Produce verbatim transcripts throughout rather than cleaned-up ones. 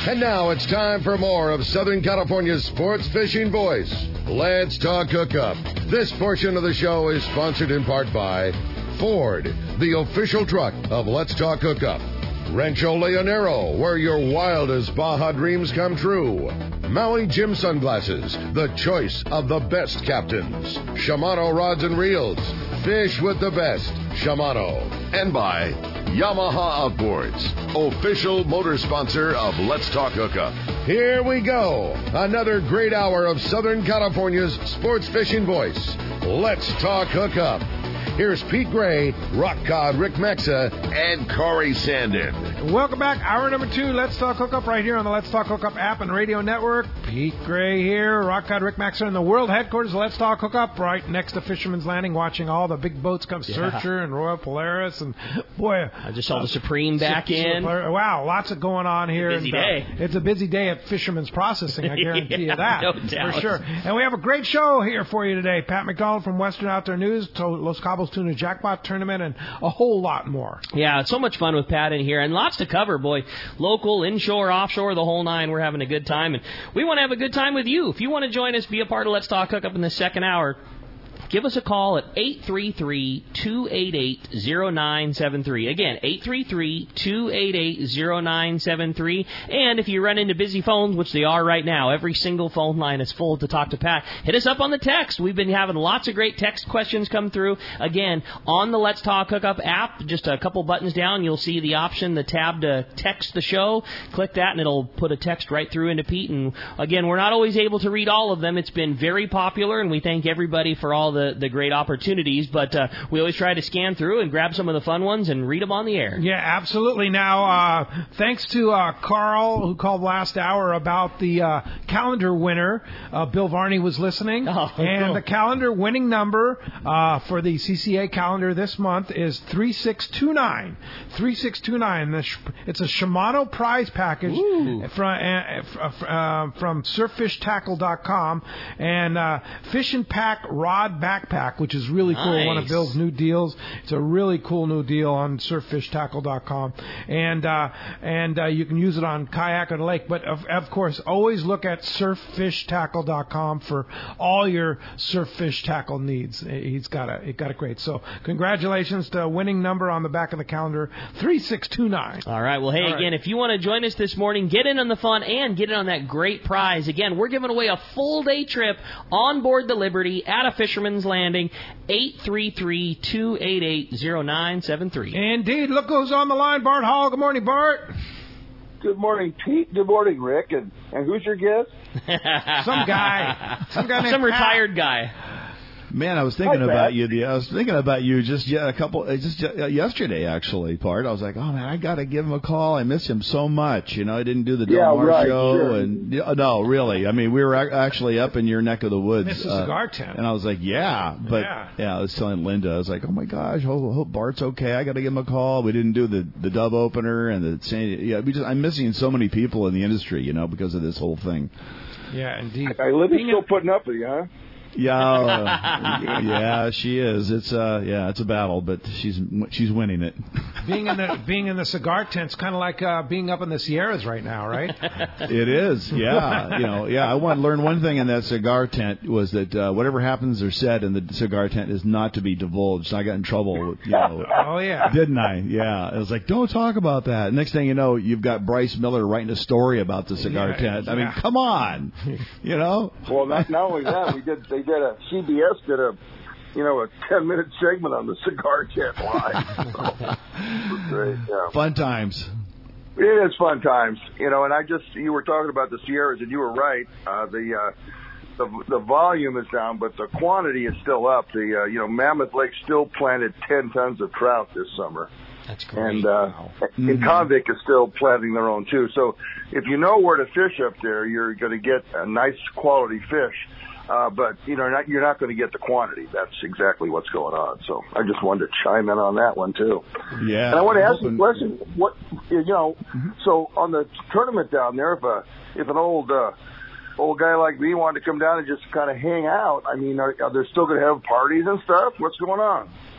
And now it's time for more of Southern California's sports fishing voice. Let's Talk Hookup. This portion of the show is sponsored in part by Ford, the official truck of Let's Talk Hookup. Rancho Leonero, where your wildest Baja dreams come true. Maui Jim Sunglasses, the choice of the best captains. Shimano Rods and Reels, fish with the best. Shimano. And by Yamaha Outboards, official motor sponsor of Let's Talk Hookup. Here we go. Another great hour of Southern California's sports fishing voice. Let's Talk Hookup. Here's Pete Gray, Rock Cod Rick Mexa, and Corey Sandin. Welcome back. Hour number two, Let's Talk Hookup, right here on the Let's Talk Hookup app and radio network. Pete Gray here, Rock Cod Rick Mexa in the world headquarters of Let's Talk Hookup, right next to Fisherman's Landing, watching all the big boats come, yeah. Searcher and Royal Polaris, and boy, I just saw uh, the Supreme back in. Wow, lots of going on here. It's a busy and, day. Uh, it's a busy day at Fisherman's Processing, I guarantee yeah, you that. No doubt. For sure. And we have a great show here for you today. Pat McDonald from Western Outdoor News, to Los Cabos Tuna Jackpot Tournament, and a whole lot more. Yeah, it's so much fun with Pat in here, and lots to cover, boy. Local, inshore, offshore, the whole nine. We're having a good time, and we want to have a good time with you. If you want to join us, be a part of Let's Talk Hookup in the second hour, give us a call at eight three three, two eight eight, zero nine seven three. Again, eight three three, two eight eight, zero nine seven three. And if you run into busy phones, which they are right now, every single phone line is full to talk to Pat, hit us up on the text. We've been having lots of great text questions come through. Again, on the Let's Talk Hookup app, just a couple buttons down, you'll see the option, the tab to text the show. Click that, and it'll put a text right through into Pete. And again, we're not always able to read all of them. It's been very popular, and we thank everybody for all the, the great opportunities, but uh, we always try to scan through and grab some of the fun ones and read them on the air. Yeah, absolutely. Now, uh, thanks to uh, Carl, who called last hour about the uh, calendar winner. Uh, Bill Varney was listening, oh, and cool. the calendar winning number uh, for the C C A calendar this month is three six two nine. three six two nine. It's a Shimano prize package from, uh, uh, from surf fish tackle dot com, and uh, Fish and Pack Rod Backpack, which is really cool. Nice. One of Bill's new deals. It's a really cool new deal on surf fish tackle dot com, and uh, and uh, you can use it on kayak or the lake. But of, of course, always look at surf fish tackle dot com for all your surf fish tackle needs. He's got a it got it great. So congratulations to winning number on the back of the calendar, three six two nine. All right. Well, hey, all again, right. If you want to join us this morning, get in on the fun and get in on that great prize. Again, we're giving away a full day trip on board the Liberty at a Fisherman's Landing. eight three three, two eight eight, zero nine seven three. Indeed. Look who's on the line, Bart Hall. Good morning, Bart. Good morning, Pete. Good morning, Rick. And, and who's your guest? Some guy. Some guy named Some Pat. retired guy. Man, I was thinking Hi, about Pat. you. The, I was thinking about you just yeah, a couple, uh, just uh, yesterday actually. Part I was like, oh man, I got to give him a call. I miss him so much. You know, I didn't do the Del Yeah, Mar right, show, sure. and yeah, no, really. I mean, we were ac- actually up in your neck of the woods. Miss the uh, cigar tent. And I was like, yeah, but Yeah. yeah, I was telling Linda, I was like, oh my gosh, hope, hope Bart's okay. I got to give him a call. We didn't do the the dub opener and the yeah. We just I'm missing so many people in the industry, you know, because of this whole thing. Yeah, indeed. Hey, Libby's Being still a- putting up with you, huh? Yeah, uh, yeah, she is. It's uh, yeah, it's a battle, but she's she's winning it. Being in the being in the cigar tent's kind of like uh, being up in the Sierras right now, right? It is, yeah. You know, yeah. I want to learn one thing in that cigar tent was that uh, whatever happens or said in the cigar tent is not to be divulged. I got in trouble, you know. Oh yeah, didn't I? Yeah. It was like, don't talk about that. Next thing you know, you've got Bryce Miller writing a story about the cigar Yeah, tent. I yeah. mean, come on, you know. Well, not, not only that, we did. They did a C B S did a, you know, a ten minute segment on the cigar tent live. So, it was great. Yeah. Fun times. It is fun times, you know. And I just you were talking about the Sierras, and you were right. Uh, the uh, the the volume is down, but the quantity is still up. The uh, you know Mammoth Lake still planted ten tons of trout this summer. That's great. And, uh, Mm-hmm. and Convict is still planting their own, too. So if you know where to fish up there, you're going to get a nice quality fish. Uh, but, you know, not, you're not going to get the quantity. That's exactly what's going on. So I just wanted to chime in on that one, too. Yeah. And I want to ask hoping- you a question. What, you know, Mm-hmm. so on the tournament down there, if a, if an old, uh, old guy like me wanted to come down and just kind of hang out, I mean, are, are they still going to have parties and stuff? What's going on?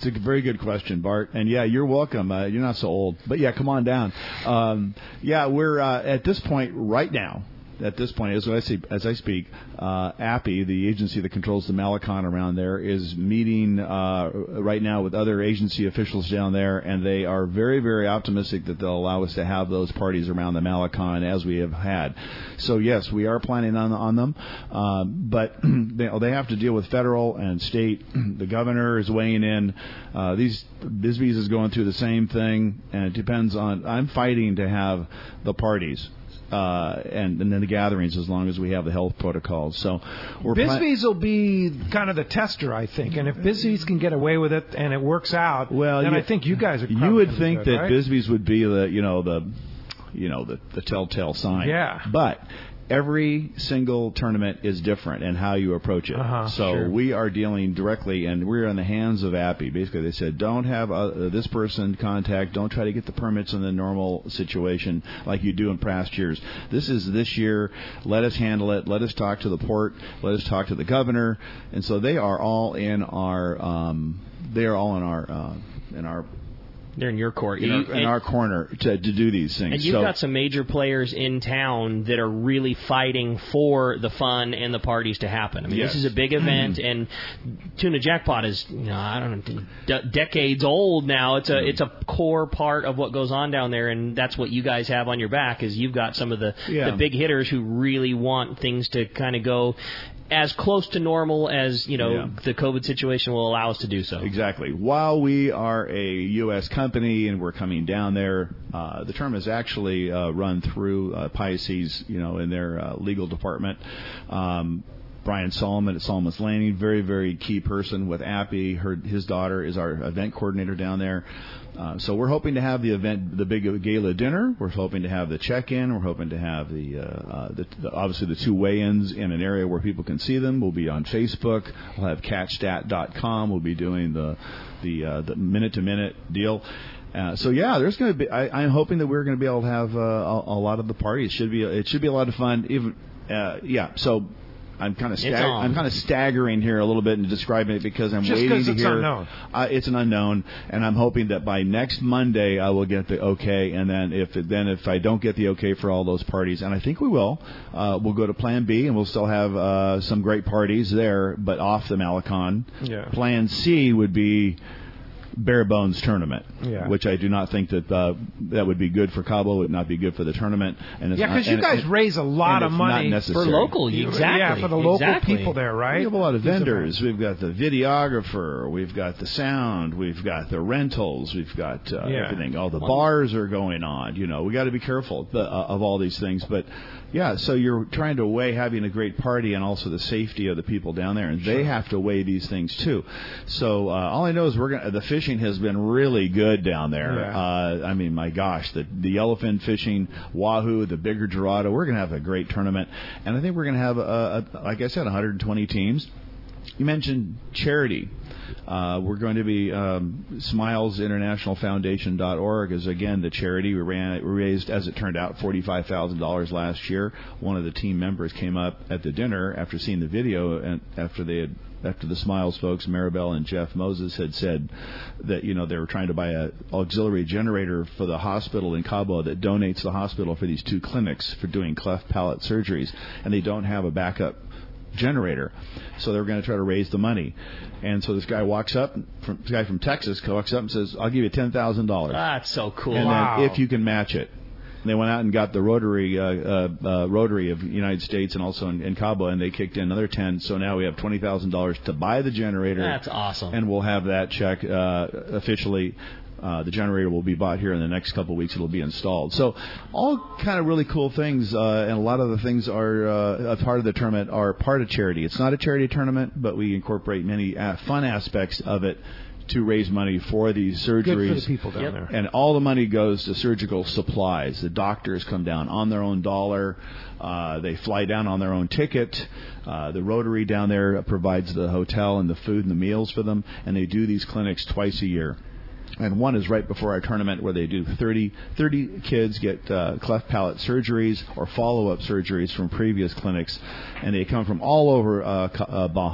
It's a very good question, Bart. And yeah, you're welcome. Uh, you're not so old, but yeah, come on down. Um, yeah, we're uh, at this point right now. At this point, as I say, as I speak, uh, A P I, the agency that controls the Malecon around there, is meeting uh, right now with other agency officials down there, and they are very, very optimistic that they'll allow us to have those parties around the Malecon as we have had. So yes, we are planning on on them, uh, but they, they have to deal with federal and state. The governor is weighing in. Uh, these Bisbee's is going through the same thing, and it depends on. I'm fighting to have the parties. Uh, and, and then the gatherings, as long as we have the health protocols. So we're Bisbee's pla- will be kind of the tester, I think. And if Bisbee's can get away with it and it works out, well, then you, I think you guys are. You would think good, that right? Bisbee's would be the, you know, the, you know, the, the telltale sign. Yeah. But every single tournament is different in how you approach it. Uh-huh, so sure. we are dealing directly, and we're in the hands of A P I. Basically, they said, don't have uh, this person contact, don't try to get the permits in the normal situation like you do in past years. This is this year. Let us handle it. Let us talk to the port. Let us talk to the governor. And so they are all in our, um, they are all in our, uh, in our. They're in your court. In, you, our, in our corner to, to do these things. And you've so, got some major players in town that are really fighting for the fun and the parties to happen. I mean, yes. This is a big event, and Tuna Jackpot is, you know, I don't know, d- decades old now. It's a mm. it's a core part of what goes on down there, and that's what you guys have on your back, is you've got some of the, yeah. the big hitters who really want things to kind of go as close to normal as, you know, yeah. the COVID situation will allow us to do so. Exactly. While we are a U S company and we're coming down there, uh, the term is actually uh, run through uh, Pisces, you know, in their uh, legal department. Um, Brian Solomon at Solomon's Landing, very, very key person with A P I. Her, his daughter is our event coordinator down there. Uh, so we're hoping to have the event, the big gala dinner. We're hoping to have the check-in. We're hoping to have the, uh, uh, the, the obviously the two weigh-ins in an area where people can see them. We'll be on Facebook. We'll have catch stat dot com. We'll be doing the the, uh, the minute-to-minute deal. Uh, so yeah, there's going to be. I, I'm hoping that we're going to be able to have uh, a, a lot of the parties. Should be. It should be a lot of fun. Even uh, yeah. So. I'm kind of stag- I'm kind of staggering here a little bit and describing it because I'm Just waiting to it's hear. Unknown. Uh, it's an unknown, and I'm hoping that by next Monday I will get the okay. And then if it, then if I don't get the okay for all those parties, and I think we will, uh, we'll go to Plan B, and we'll still have uh, some great parties there, but off the Malecon. Yeah. Plan C would be bare bones tournament, yeah. which I do not think that uh, that would be good for Cabo. It would not be good for the tournament. And it's yeah, because you guys it, raise a lot of money for local, exactly. Yeah, for the local exactly. people there, right? We have a lot of vendors. We've got the videographer. We've got the sound. We've got the rentals. We've got uh, yeah. everything. All the bars are going on. You know, we got to be careful the, uh, of all these things. But yeah, so you're trying to weigh having a great party and also the safety of the people down there, and sure. they have to weigh these things too. So uh, all I know is we're gonna. The fishing has been really good down there. Yeah. Uh, I mean, my gosh, the the yellowfin fishing, wahoo, the bigger Dorado. We're gonna have a great tournament, and I think we're gonna have a, a like I said, one hundred twenty teams. You mentioned charity. Uh, we're going to be um, Smiles International Foundation dot org is again the charity. We ran we raised, as it turned out, forty-five thousand dollars last year. One of the team members came up at the dinner after seeing the video and after they had after the Smiles folks, Maribel and Jeff Moses, had said that, you know, they were trying to buy an auxiliary generator for the hospital in Cabo that donates the hospital for these two clinics for doing cleft palate surgeries, and they don't have a backup generator, so they were going to try to raise the money. And so this guy walks up, from, this guy from Texas walks up and says, "I'll give you ten thousand dollars." That's so cool. And wow. then if you can match it. And they went out and got the Rotary uh, uh, uh, Rotary of the United States and also in, in Cabo, and they kicked in another ten. So now we have twenty thousand dollars to buy the generator. That's awesome. And we'll have that check uh, officially. Uh, the generator will be bought here in the next couple of weeks. It'll be installed. So all kind of really cool things, uh, and a lot of the things are uh, a part of the tournament are part of charity. It's not a charity tournament, but we incorporate many uh, fun aspects of it to raise money for these surgeries. Good for the people down yep. there. And all the money goes to surgical supplies. The doctors come down on their own dollar. Uh, they fly down on their own ticket. Uh, the Rotary down there provides the hotel and the food and the meals for them. And they do these clinics twice a year. And one is right before our tournament where they do thirty, thirty kids get uh, cleft palate surgeries or follow-up surgeries from previous clinics. And they come from all over uh, uh, Baja.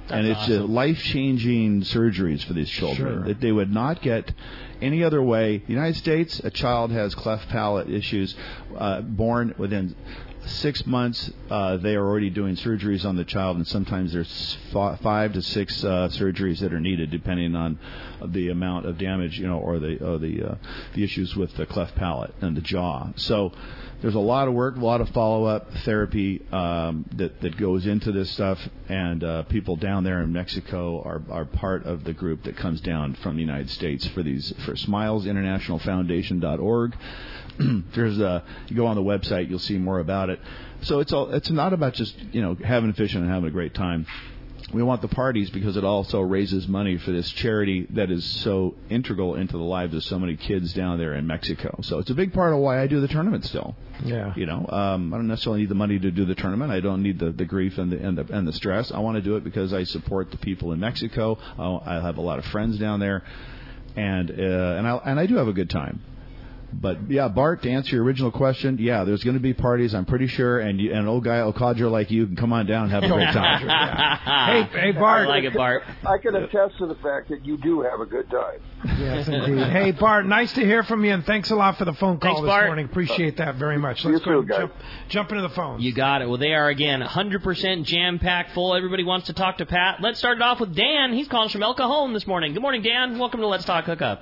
That's and it's awesome. uh, life-changing surgeries for these children Sure. that they would not get any other way. The United States, a child has cleft palate issues, uh, born within six months, uh, they are already doing surgeries on the child, and sometimes there's f- five to six uh, surgeries that are needed, depending on the amount of damage, you know, or the or the uh, the issues with the cleft palate and the jaw. So there's a lot of work, a lot of follow-up therapy um, that that goes into this stuff, and uh, people down there in Mexico are are part of the group that comes down from the United States for these for Smiles International Foundation dot org. There's a you go on the website, you'll see more about it. So it's all it's not about just you know having fishing and having a great time. We want the parties because it also raises money for this charity that is so integral into the lives of so many kids down there in Mexico. So it's a big part of why I do the tournament still. Yeah. You know, um, I don't necessarily need the money to do the tournament. I don't need the, the grief and the, and the and the stress. I want to do it because I support the people in Mexico. I, I have a lot of friends down there, and uh, and I and I do have a good time. But, yeah, Bart, to answer your original question, yeah, there's going to be parties, I'm pretty sure, and, you, and an old guy, a codger like you, can come on down and have a great time. Yeah. Hey, hey, Bart. I like it, Bart. I can attest to the fact that you do have a good time. Yes, indeed. Hey, Bart, nice to hear from you, and thanks a lot for the phone call Thanks, this Bart. morning. Appreciate that very much. You Let's go too, guys. jump, jump into the phones. You got it. Well, they are, again, one hundred percent jam-packed full. Everybody wants to talk to Pat. Let's start it off with Dan. He's calling from El Cajon this morning. Good morning, Dan. Welcome to Let's Talk Hookup.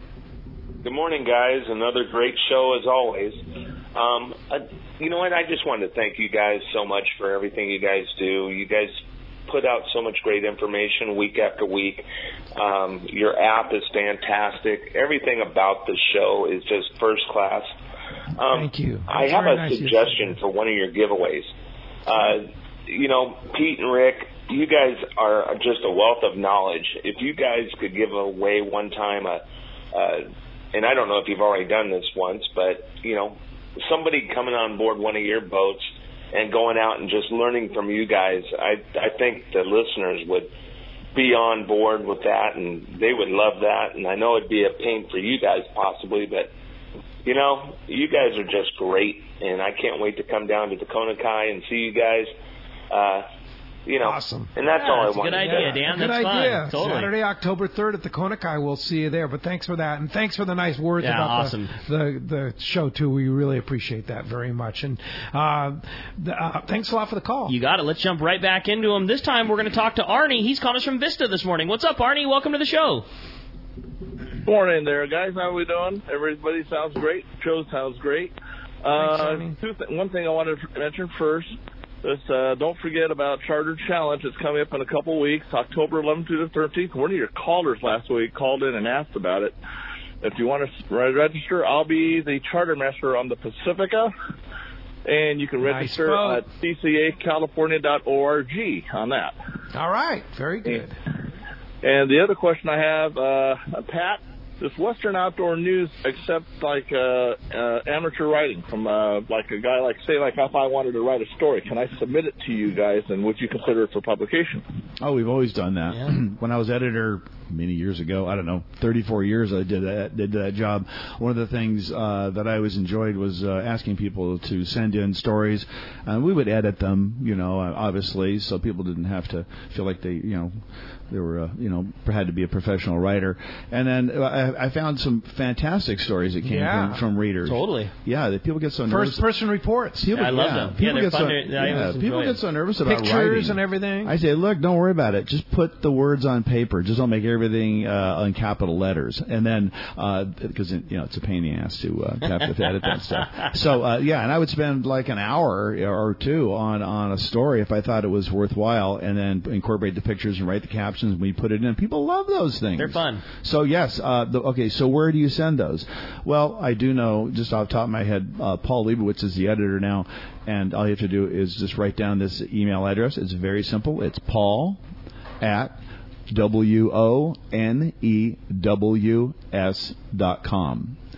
Good morning, guys. Another great show as always. Um, I, you know what? I just wanted to thank you guys so much for everything you guys do. You guys put out so much great information week after week. Um, your app is fantastic. Everything about the show is just first class. Um, Thank you. I That's have very a nice of you. suggestion for one of your giveaways. Uh, you know, Pete and Rick, you guys are just a wealth of knowledge. If you guys could give away one time a, a and I don't know if you've already done this once, but, you know, somebody coming on board one of your boats and going out and just learning from you guys, I, I think the listeners would be on board with that, and they would love that. And I know it'd be a pain for you guys possibly, but, you know, you guys are just great, and I can't wait to come down to the Konakai and see you guys. Uh, you know, Awesome. And that's Yeah, all I that's a want. good idea, Yeah, Dan. good That's idea. fun. Totally. Saturday, October third at the Konakai. We'll see you there. But thanks for that, and thanks for the nice words Yeah, about awesome. the, the the show too. We really appreciate that very much. And uh, the, uh, thanks a lot for the call. You got it. Let's jump right back into him. This time we're going to talk to Arnie. He's calling us from Vista this morning. What's up, Arnie? Welcome to the show. Morning there, guys. How are we doing? Everybody sounds great. Show sounds great. Uh, Arnie. two th- one thing I wanted to mention first. This, uh, don't forget about Charter Challenge. It's coming up in a couple weeks, October eleventh through the thirteenth. One of your callers last week called in and asked about it. If you want to register, I'll be the charter master on the Pacifica, and you can Nice register boat. at c c a california dot org on that. All right, very good. And the other question I have, uh, Pat, does Western Outdoor News accept like uh, uh, amateur writing from uh, like a guy like, say, like if I wanted to write a story, can I submit it to you guys, and would you consider it for publication? Oh, we've always done that. Yeah. When I was editor many years ago, I don't know, thirty-four years I did that did that job. One of the things uh, that I always enjoyed was uh, asking people to send in stories, and we would edit them, you know, obviously, so people didn't have to feel like they, you know, they were, uh, you know, had to be a professional writer. And then I, I found some fantastic stories that came Yeah. from, from readers. Totally. Yeah, that people get so nervous. First person reports. People, I love yeah, them. Yeah, People they're get fun so, to- I yeah, always people enjoy get so nervous about Pictures writing. and everything. I say, look, don't worry about it. Just put the words on paper. Just don't make everything uh, in capital letters. And then, because uh, you know, it's a pain in the ass to uh, have to edit that stuff. So uh, yeah, and I would spend like an hour or two on on a story if I thought it was worthwhile, and then incorporate the pictures and write the captions. And we put it in. People love those things. They're fun. So yes, uh, the, okay. So where do you send those? Well, I do know just off the top of my head, uh, Paul Leibowitz is the editor now, and all you have to do is just write down this email address. It's very simple. It's Paul at W O N E W S dot com.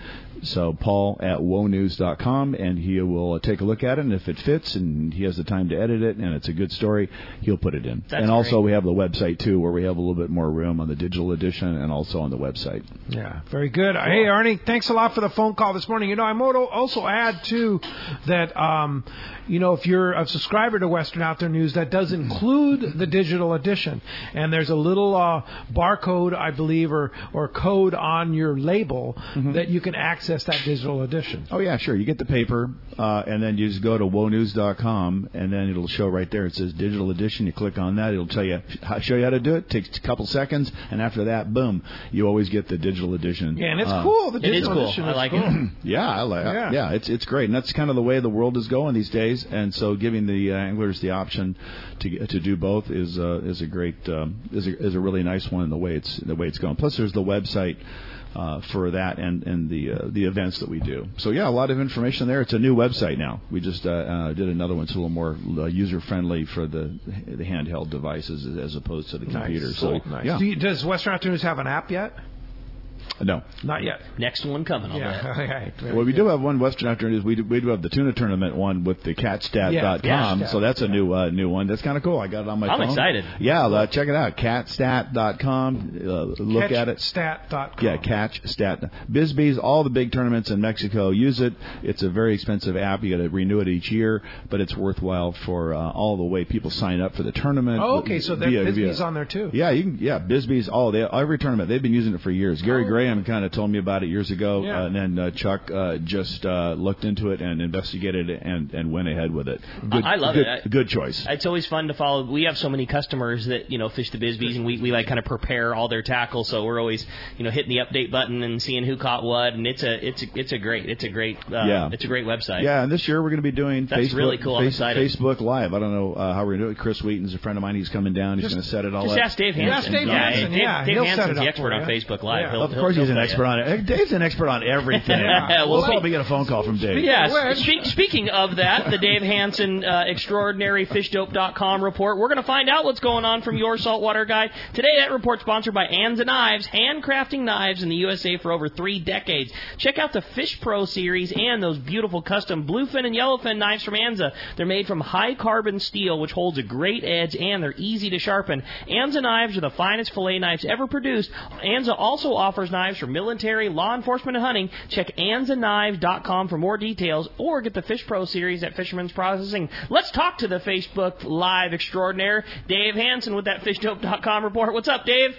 So Paul at woe news dot com, and he will take a look at it, and if it fits and he has the time to edit it and it's a good story, he'll put it in. That's and also great. we have the website, too, where we have a little bit more room on the digital edition and also on the website. Yeah, very good. Hey, Arnie, thanks a lot for the phone call this morning. You know, I might also add, too, that, um, you know, if you're a subscriber to Western Outdoor News, that does include the digital edition. And there's a little uh, barcode, I believe, or, or code on your label mm-hmm. that you can access that digital edition. Oh, yeah, sure. You get the paper, uh, and then you just go to woe news dot com, and then it'll show right there. It says digital edition. You click on that. It'll tell you, how, show you how to do it. It takes a couple seconds, and after that, boom, you always get the digital edition. Yeah, and it's uh, cool. The it digital is cool. edition I is like cool. it. yeah, I like yeah. it. Yeah, it's it's great, and that's kind of the way the world is going these days. And so, giving the uh, anglers the option to to do both is uh, is a great um, is a, is a really nice one in the way it's the way it's going. Plus, there's the website uh, for that and and the uh, the events that we do. So yeah, a lot of information there. It's a new website now. We just uh, uh, did another one. It's a little more uh, user friendly for the the handheld devices as opposed to the computer. Nice. So Cool. Nice. yeah. Do you, does Western Outdoor News have an app yet? No. Not yet. Next one coming on Yeah. that. Okay. Well, we do have one Western Outdoor News. We do, we do have the tuna tournament one with the cat stat dot com. Yeah, so that's a new uh, new one. That's kind of cool. I got it on my I'm phone. excited. Yeah, uh, check it out. cat stat dot com. Uh, look catch at it. stat dot com. Yeah, Catch Stat. Bisbee's, all the big tournaments in Mexico use it. It's a very expensive app. You got to renew it each year, but it's worthwhile for uh, all the way people sign up for the tournament. Oh, okay. So that via, Bisbee's via, on there too. Yeah, you can. Yeah, Bisbee's. Oh, they, every tournament they've been using it for years. Gary Oh. Graham kind of told me about it years ago, Yeah. uh, and then uh, Chuck uh, just uh, looked into it and investigated it and, and went ahead with it. Good, I love good, it. I, good choice. It's always fun to follow. We have so many customers that, you know, fish the Bisbees, and we, we like kind of prepare all their tackle. So we're always, you know, hitting the update button and seeing who caught what. And it's a it's a, it's a great it's a great uh, yeah. it's a great website. Yeah, and this year we're going to be doing That's Facebook, really cool. I'm face, excited. Facebook Live. I don't know uh, how we're going to do it. Chris Wheaton's a friend of mine. He's coming down. He's Just- going to set it all Just up. ask Dave Yeah, Hansen. ask Dave yeah, Hansen, Dave, yeah. Dave He'll set Hansen's it up the expert for on you. Facebook Live. Yeah. He'll, Of he'll- course, he'll he's an tell you. expert on it. Dave's an expert on everything. Yeah. We'll Well, probably get a phone call from Dave. Yeah, spe- speaking of that, the Dave Hansen uh, Extraordinary Fish Dope dot com report. We're going to find out what's going on from your saltwater guy. Today, that report's sponsored by Anza Knives, handcrafting knives in the U S A for over three decades. Check out the Fish Pro series and those beautiful custom bluefin and yellowfin knives from Anza. They're made from high-carbon steel, which holds a great edge, and they're easy to sharpen. Anza knives are the finest fillet knives ever produced. Anza also offers knives for military, law enforcement, and hunting. Check anza knives dot com for more details, or get the Fish Pro series at Fisherman's Processing. Let's talk to the Facebook Live extraordinaire, Dave Hansen, with that Fish Dope dot com report. What's up, Dave?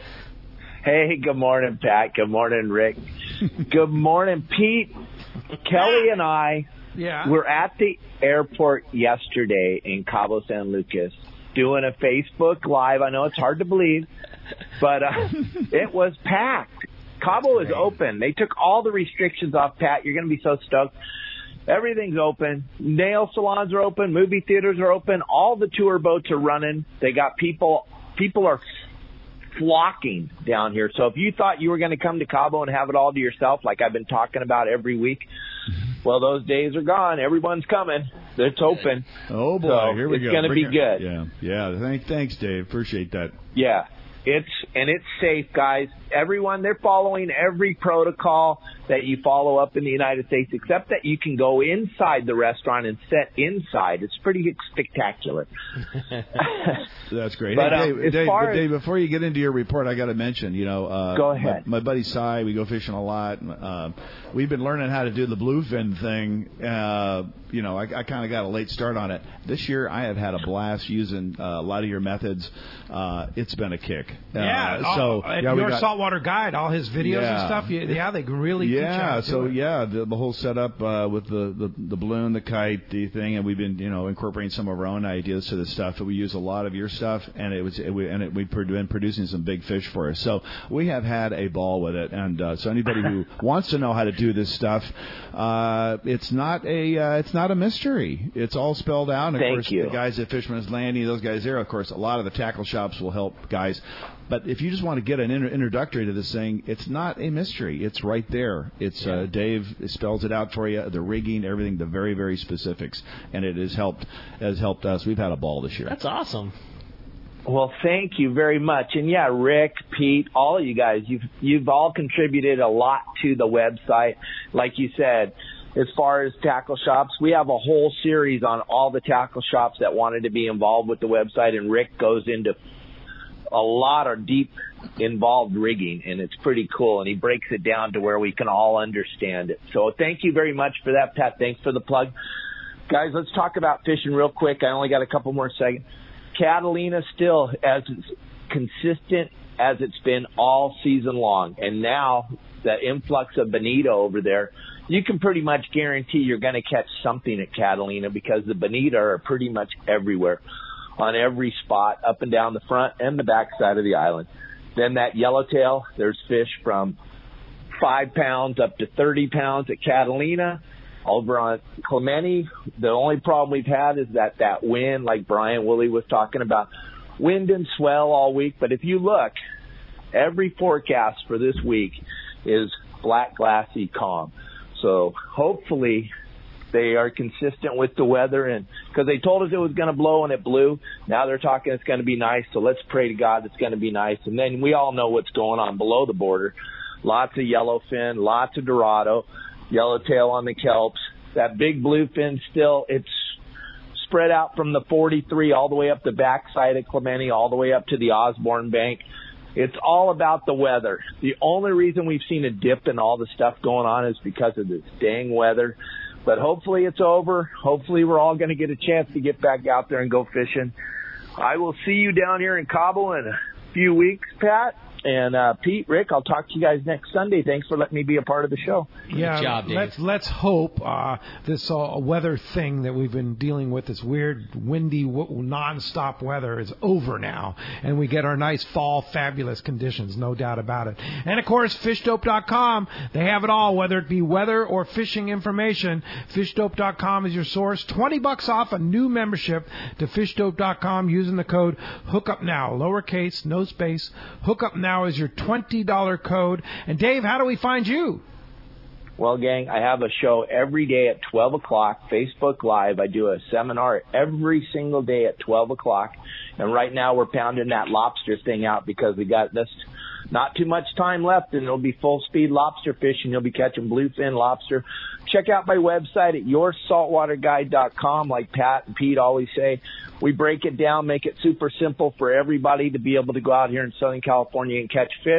Hey, good morning, Pat. Good morning, Rick. Good morning, Pete. Kelly and I Yeah. were at the airport yesterday in Cabo San Lucas doing a Facebook Live. I know it's hard to believe, but uh, it was packed. Cabo is open. They took all the restrictions off, Pat. You're going to be so stoked. Everything's open. Nail salons are open. Movie theaters are open. All the tour boats are running. They got people. People are flocking down here. So if you thought you were going to come to Cabo and have it all to yourself, like I've been talking about every week, well, those days are gone. Everyone's coming. It's open. Oh, boy. So Here we it's go. going to be Bring it- good. Yeah. Yeah. Thank, thanks, Dave. Appreciate that. Yeah. It's and it's safe, guys. Everyone, they're following every protocol that you follow up in the United States, except that you can go inside the restaurant and sit inside. It's pretty spectacular. That's great. But, hey, um, Dave, as Dave, far as- Dave, before you get into your report, I got to mention, you know, uh, Go ahead. My, my buddy Cy, we go fishing a lot. Uh, we've been learning how to do the bluefin thing. Uh, you know, I, I kind of got a late start on it. This year, I have had a blast using uh, a lot of your methods. Uh, it's been a kick. Yeah, Uh, so all, yeah, we your got, saltwater guide, all his videos Yeah. and stuff. You, yeah, they can really teach you how Yeah, to do so it. yeah, the, the whole setup uh, with the, the the balloon, the kite, the thing, and we've been you know incorporating some of our own ideas to this stuff. But we use a lot of your stuff, and it was it, we, and it, we've been producing some big fish for us. So we have had a ball with it, and uh, so anybody who wants to know how to do this stuff, uh, it's not a uh, it's not a mystery. It's all spelled out. And of Thank course, you. the guys at Fisherman's Landing, those guys there, of course, a lot of the tackle shops will help guys. But if you just want to get an inter- introductory to this thing, it's not a mystery. It's right there. It's uh, Dave spells it out for you. The rigging, everything, the very, very specifics, and it has helped has helped us. We've had a ball this year. That's awesome. Well, thank you very much. And yeah, Rick, Pete, all of you guys, you've you've all contributed a lot to the website. Like you said, as far as tackle shops, we have a whole series on all the tackle shops that wanted to be involved with the website, and Rick goes into a lot of deep involved rigging, and it's pretty cool, and he breaks it down to where we can all understand it. So thank you very much for that, Pat. Thanks for the plug. Guys, let's talk about fishing real quick. I only got a couple more seconds. Catalina still as consistent as it's been all season long, and now the influx of bonito over there, you can pretty much guarantee you're going to catch something at Catalina because the bonito are pretty much everywhere, on every spot, up and down the front and the back side of the island. Then that yellowtail, there's fish from five pounds up to thirty pounds at Catalina. Over on Clemente, the only problem we've had is that that wind, like Brian Woolley was talking about, wind and swell all week. But if you look, every forecast for this week is black, glassy, calm. So hopefully they are consistent with the weather, and because they told us it was going to blow and it blew. Now they're talking it's going to be nice. So let's pray to God it's going to be nice. And then we all know what's going on below the border. Lots of yellowfin, lots of Dorado, yellowtail on the kelps. That big bluefin still, it's spread out from the forty-three all the way up the backside of Clemente, all the way up to the Osborne Bank. It's all about the weather. The only reason we've seen a dip in all the stuff going on is because of this dang weather. But hopefully it's over. Hopefully we're all going to get a chance to get back out there and go fishing. I will see you down here in Cabo in a few weeks, Pat. And uh, Pete, Rick, I'll talk to you guys next Sunday. Thanks for letting me be a part of the show. Yeah, Good job, Dave. let's let's hope uh, this uh, weather thing that we've been dealing with, this weird, windy, w- nonstop weather, is over now, and we get our nice fall, fabulous conditions, no doubt about it. And of course, fish dope dot com, they have it all, whether it be weather or fishing information. fish dope dot com is your source. Twenty bucks off a new membership to fish dope dot com using the code HOOKUPNOW, lowercase, no space. Hookup Now is your twenty dollars code. And Dave, how do we find you? Well, gang, I have a show every day at twelve o'clock, Facebook Live. I do a seminar every single day at twelve o'clock. And right now we're pounding that lobster thing out because we got this not too much time left, and it'll be full speed lobster fishing. You'll be catching bluefin lobster. Check out my website at your saltwater guide dot com, like Pat and Pete always say. We break it down, make it super simple for everybody to be able to go out here in Southern California and catch fish.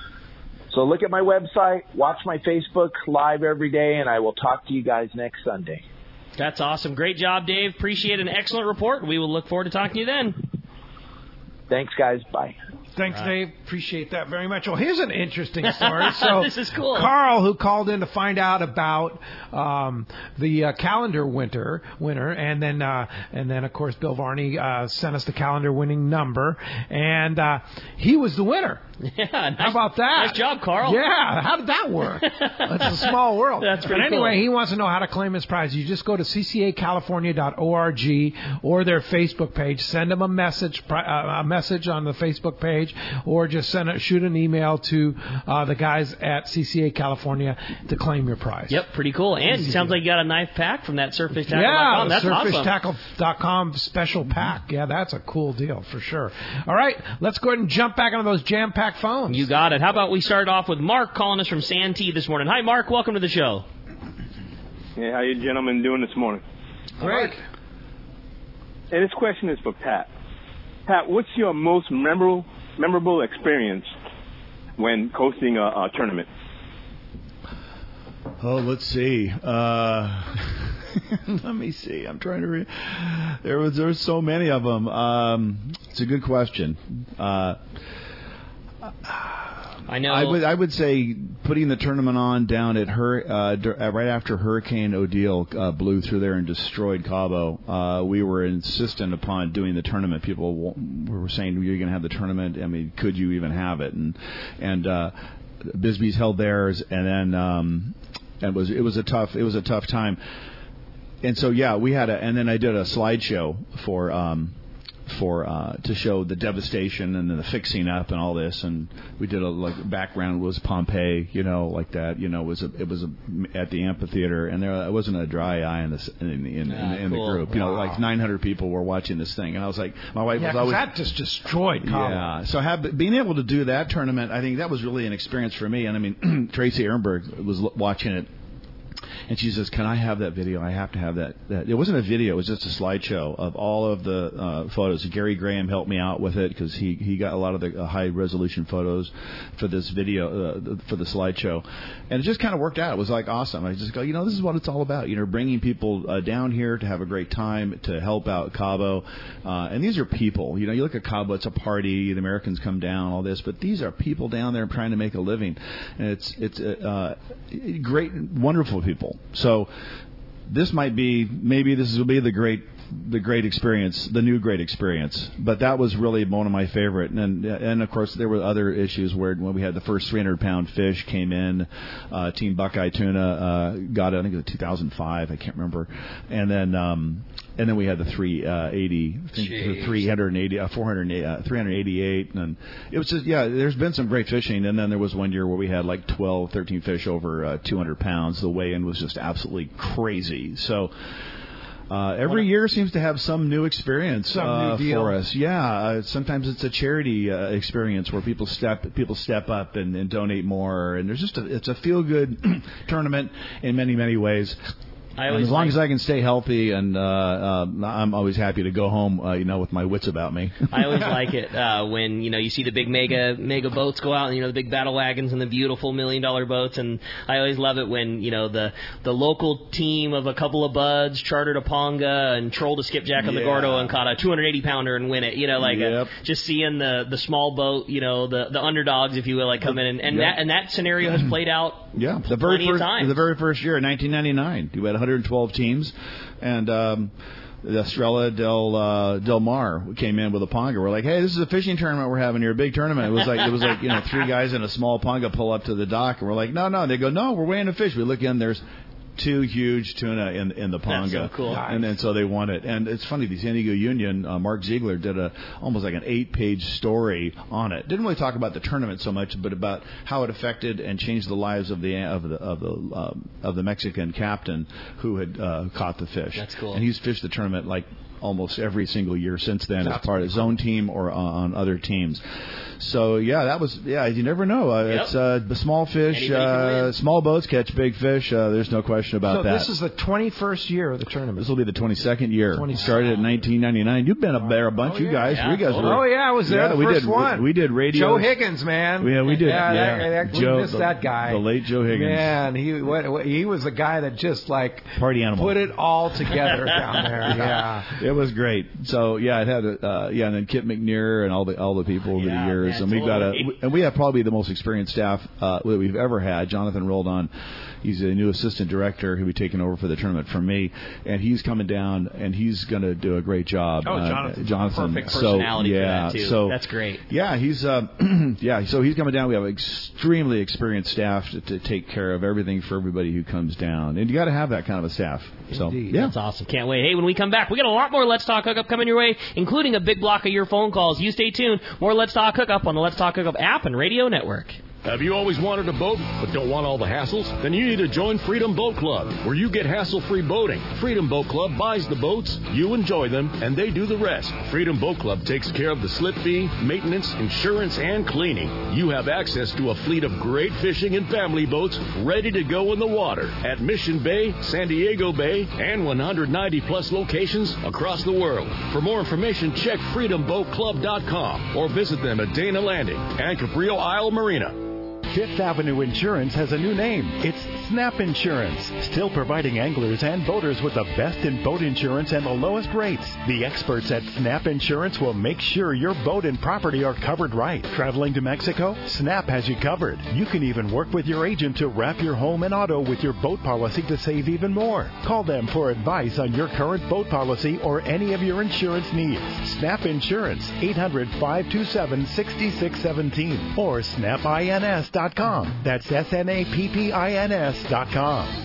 So look at my website, watch my Facebook Live every day, and I will talk to you guys next Sunday. That's awesome. Great job, Dave. Appreciate an excellent report. We will look forward to talking to you then. Thanks, guys. Bye. Thanks, right. Dave. Appreciate that very much. Well, here's an interesting story. So, this is cool. Carl, who called in to find out about um, the uh, calendar winter winner, and then uh, and then of course Bill Varney uh, sent us the calendar winning number, and uh, he was the winner. Yeah, nice, how about that? Nice job, Carl. Yeah, how did that work? It's a small world. That's pretty But anyway, cool. he wants to know how to claim his prize. You just go to c c a california dot org or their Facebook page. Send them a message, uh, a message on the Facebook page, or just send a, shoot an email to uh, the guys at C C A California to claim your prize. Yep, pretty cool. And it sounds like you got a nice pack from that surf fish tackle dot com. Yeah, That's surf fish awesome. tackle dot com special pack. Yeah, that's a cool deal for sure. All right, let's go ahead and jump back onto those jam-packed phones. You got it. How about we start off with Mark calling us from Santee this morning. Hi, Mark. Welcome to the show. Hey, how you gentlemen doing this morning? Great. Hey, this question is for Pat. Pat, what's your most memorable memorable experience when hosting a, a tournament? Oh, let's see. Uh, let me see. I'm trying to read. There was there was so many of them. Um, it's a good question. Uh, I know. I would I would say putting the tournament on down at her uh, d- right after Hurricane Odile uh, blew through there and destroyed Cabo. Uh, we were insistent upon doing the tournament. People were saying, "You're going to have the tournament. I mean, could you even have it?" And and uh, Bisbee's held theirs, and then um, and it was it was a tough it was a tough time. And so yeah, we had a and then I did a slideshow for. Um, for uh, to show the devastation and then the fixing up and all this. And we did a like background was Pompeii, you know, like that. You know, it was a, it was a, at the amphitheater, and there wasn't a dry eye in the in in, ah, in, in cool. the group. You know, Wow. like nine hundred people were watching this thing, and I was like, my wife Yeah, was 'cause always that just destroyed Cabo. yeah. So have, being able to do that tournament, I think that was really an experience for me. And I mean, Tracy Ehrenberg was l- watching it. And she says, "Can I have that video? I have to have that." that. It wasn't a video; it was just a slideshow of all of the uh, photos. Gary Graham helped me out with it because he, he got a lot of the uh, high resolution photos for this video uh, for the slideshow, and it just kind of worked out. It was like awesome. I just go, you know, this is what it's all about. You know, bringing people uh, down here to have a great time, to help out Cabo, uh, and these are people. You know, you look at Cabo; it's a party. The Americans come down, all this, but these are people down there trying to make a living, and it's it's uh, great, wonderful people. So this might be, maybe this will be the great, the great experience, the new great experience. But that was really one of my favorite. And and of course there were other issues where when we had the first three hundred pound fish came in, uh, Team Buckeye Tuna uh, got it, I think it was two thousand five, I can't remember. And then um, and then we had the three eighty, I think the three eighty, uh, four hundred, uh, three eighty-eight, and it was just, yeah, there's been some great fishing. And then there was one year where we had like twelve, thirteen fish over uh, two hundred pounds. The weigh-in was just absolutely crazy. So Uh, every year seems to have some new experience Some uh, new deal. for us. Yeah, uh, sometimes it's a charity uh, experience where people step people step up and, and donate more, and there's just a, it's a feel good tournament in many many ways. I And always as long like- as I can stay healthy, and uh, uh, I'm always happy to go home, uh, you know, with my wits about me. I always like it uh, when you know you see the big mega mega boats go out, and you know the big battle wagons and the beautiful million dollar boats, and I always love it when you know the the local team of a couple of buds chartered a ponga and trolled a skipjack on the Yeah. Gordo and caught a two hundred eighty pounder and win it. You know, like Yep. a, just seeing the the small boat, you know, the the underdogs, if you will, like come in and, and Yep. that and that scenario has played out. Yeah, the very Plenty of first, times. the very first year, in nineteen ninety-nine, you had one hundred twelve teams, and um, the Estrella del uh, Del Mar came in with a ponga. We're like, hey, this is a fishing tournament we're having here, a big tournament. It was like it was like you know three guys in a small ponga pull up to the dock, and we're like, no, no. They go, no, we're weighing a fish. We look in, there's two huge tuna in in the ponga. That's so cool. And then so they won it. And it's funny, the San Diego Union, uh, Mark Ziegler did a almost like an eight-page story on it. Didn't really talk about the tournament so much, but about how it affected and changed the lives of the of the of the um, of the Mexican captain who had uh, caught the fish. That's cool. And he's fished the tournament like almost every single year since then That's as part of his own team or uh, on other teams. So yeah, that was yeah. You never know. Uh, Yep. It's uh, the small fish, Anybody can uh, win. small boats catch big fish. Uh, there's no question about So that. this is the twenty-first year of the tournament. This will be the twenty-second year. twenty Started in nineteen ninety-nine. You've been up there a bunch, Oh, you yeah. guys. Yeah, you guys totally. were. Oh yeah, I was there Yeah, the we first did. one. We did radio. Joe Higgins, man. Yeah, we did, Yeah, yeah. That, that, Joe- we missed the- that guy. the late Joe Higgins. Man, he what, what, he was the guy that just like Party animal. put it all together down there. Yeah. It was great. So yeah, it had a, uh, yeah, and then Kip McNear and all the all the people over Yeah, the years, man, and we've got a totally. and we have probably the most experienced staff uh, that we've ever had. Jonathan Roldan, he's a new assistant director who'll be taking over for the tournament from me, and he's coming down and he's going to do a great job. Oh, uh, Jonathan. Jonathan, Perfect so, personality for yeah, that, too. So That's great. Yeah, he's uh, yeah, so he's coming down. We have extremely experienced staff to, to take care of everything for everybody who comes down, and you got to have that kind of a staff. So Indeed. yeah. That's awesome. Can't wait. Hey, when we come back, we got a lot more Let's Talk Hookup coming your way, including a big block of your phone calls. You stay tuned. More Let's Talk Hookup on the Let's Talk Hookup app and radio network. Have you always wanted a boat but don't want all the hassles? Then you need to join Freedom Boat Club, where you get hassle-free boating. Freedom Boat Club buys the boats, you enjoy them, and they do the rest. Freedom Boat Club takes care of the slip fee, maintenance, insurance, and cleaning. You have access to a fleet of great fishing and family boats ready to go in the water at Mission Bay, San Diego Bay, and one hundred ninety plus locations across the world. For more information, check freedom boat club dot com or visit them at Dana Landing and Cabrillo Isle Marina. Fifth Avenue Insurance has a new name. It's Snap Insurance, still providing anglers and boaters with the best in boat insurance and the lowest rates. The experts at Snap Insurance will make sure your boat and property are covered right. Traveling to Mexico? Snap has you covered. You can even work with your agent to wrap your home and auto with your boat policy to save even more. Call them for advice on your current boat policy or any of your insurance needs. Snap Insurance, eight hundred, five two seven, six six one seven or snap ins dot com. That's S N A P P I N S dot com.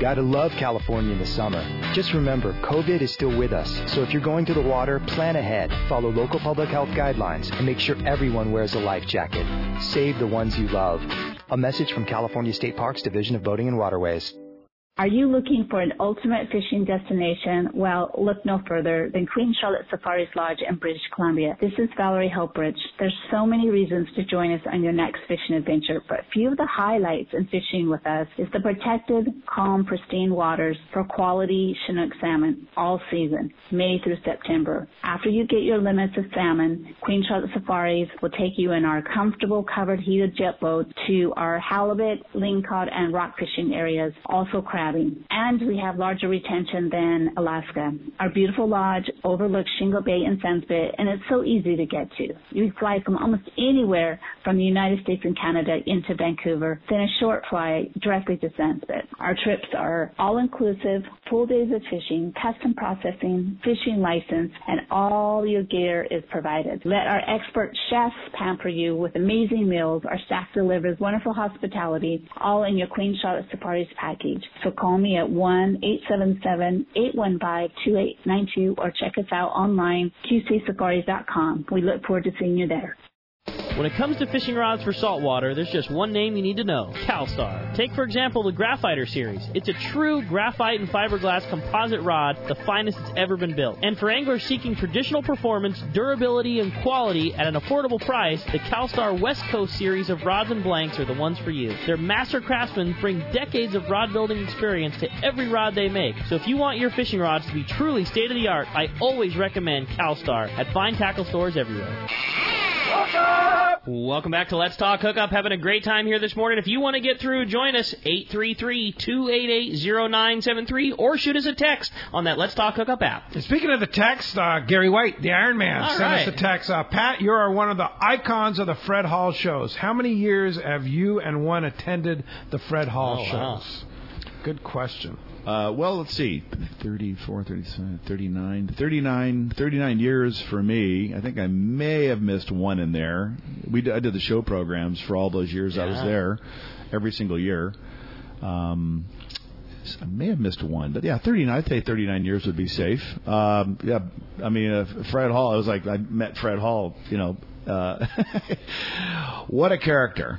Gotta love California in the summer. Just remember, COVID is still with us, so if you're going to the water, plan ahead, follow local public health guidelines, and make sure everyone wears a life jacket. Save the ones you love. A message from California State Parks Division of Boating and Waterways. Are you looking for an ultimate fishing destination? Well, look no further than Queen Charlotte Safaris Lodge in British Columbia. This is Valerie Helpridge. There's so many reasons to join us on your next fishing adventure, but a few of the highlights in fishing with us is the protected, calm, pristine waters for quality Chinook salmon all season, May through September. After you get your limits of salmon, Queen Charlotte Safaris will take you in our comfortable covered heated jet boat to our halibut, lingcod, and rock fishing areas, also crabbing. And we have larger retention than Alaska. Our beautiful lodge overlooks Shingle Bay and Sandspit, and it's so easy to get to. You fly from almost anywhere from the United States and Canada into Vancouver, then a short flight directly to Sandspit. Our trips are all-inclusive, full days of fishing, custom processing, fishing license, and all your gear is provided. Let our expert chefs pamper you with amazing meals. Our staff delivers wonderful hospitality, all in your Queen Charlotte Safaris package. So call me at one eight seven seven, eight one five, two eight nine two or check us out online, q c safaris dot com. We look forward to seeing you there. When it comes to fishing rods for saltwater, there's just one name you need to know, CalStar. Take, for example, the Graphiter series. It's a true graphite and fiberglass composite rod, the finest that's ever been built. And for anglers seeking traditional performance, durability, and quality at an affordable price, the CalStar West Coast series of rods and blanks are the ones for you. Their master craftsmen bring decades of rod building experience to every rod they make. So if you want your fishing rods to be truly state-of-the-art, I always recommend CalStar at fine tackle stores everywhere. Welcome back to Let's Talk Hookup. Having a great time here this morning. If you want to get through, join us, eight three three, two eight eight, zero nine seven three, or shoot us a text on that Let's Talk Hookup app. Speaking of the text, uh, Gary White, the Iron Man, All sent right. us a text. Uh, Pat, you are one of the icons of the Fred Hall shows. How many years have you and one attended the Fred Hall Oh, shows? wow. Good question. Uh, well, let's see, thirty-four, thirty-seven, thirty-nine, thirty-nine, thirty-nine years for me. I think I may have missed one in there. We did, I did the show programs for all those years I was Yeah. there, every single year. Um, I may have missed one, but yeah, thirty-nine. I'd say thirty-nine years would be safe. Um, yeah, I mean, uh, Fred Hall. I was like, I met Fred Hall, you know. Uh, what a character.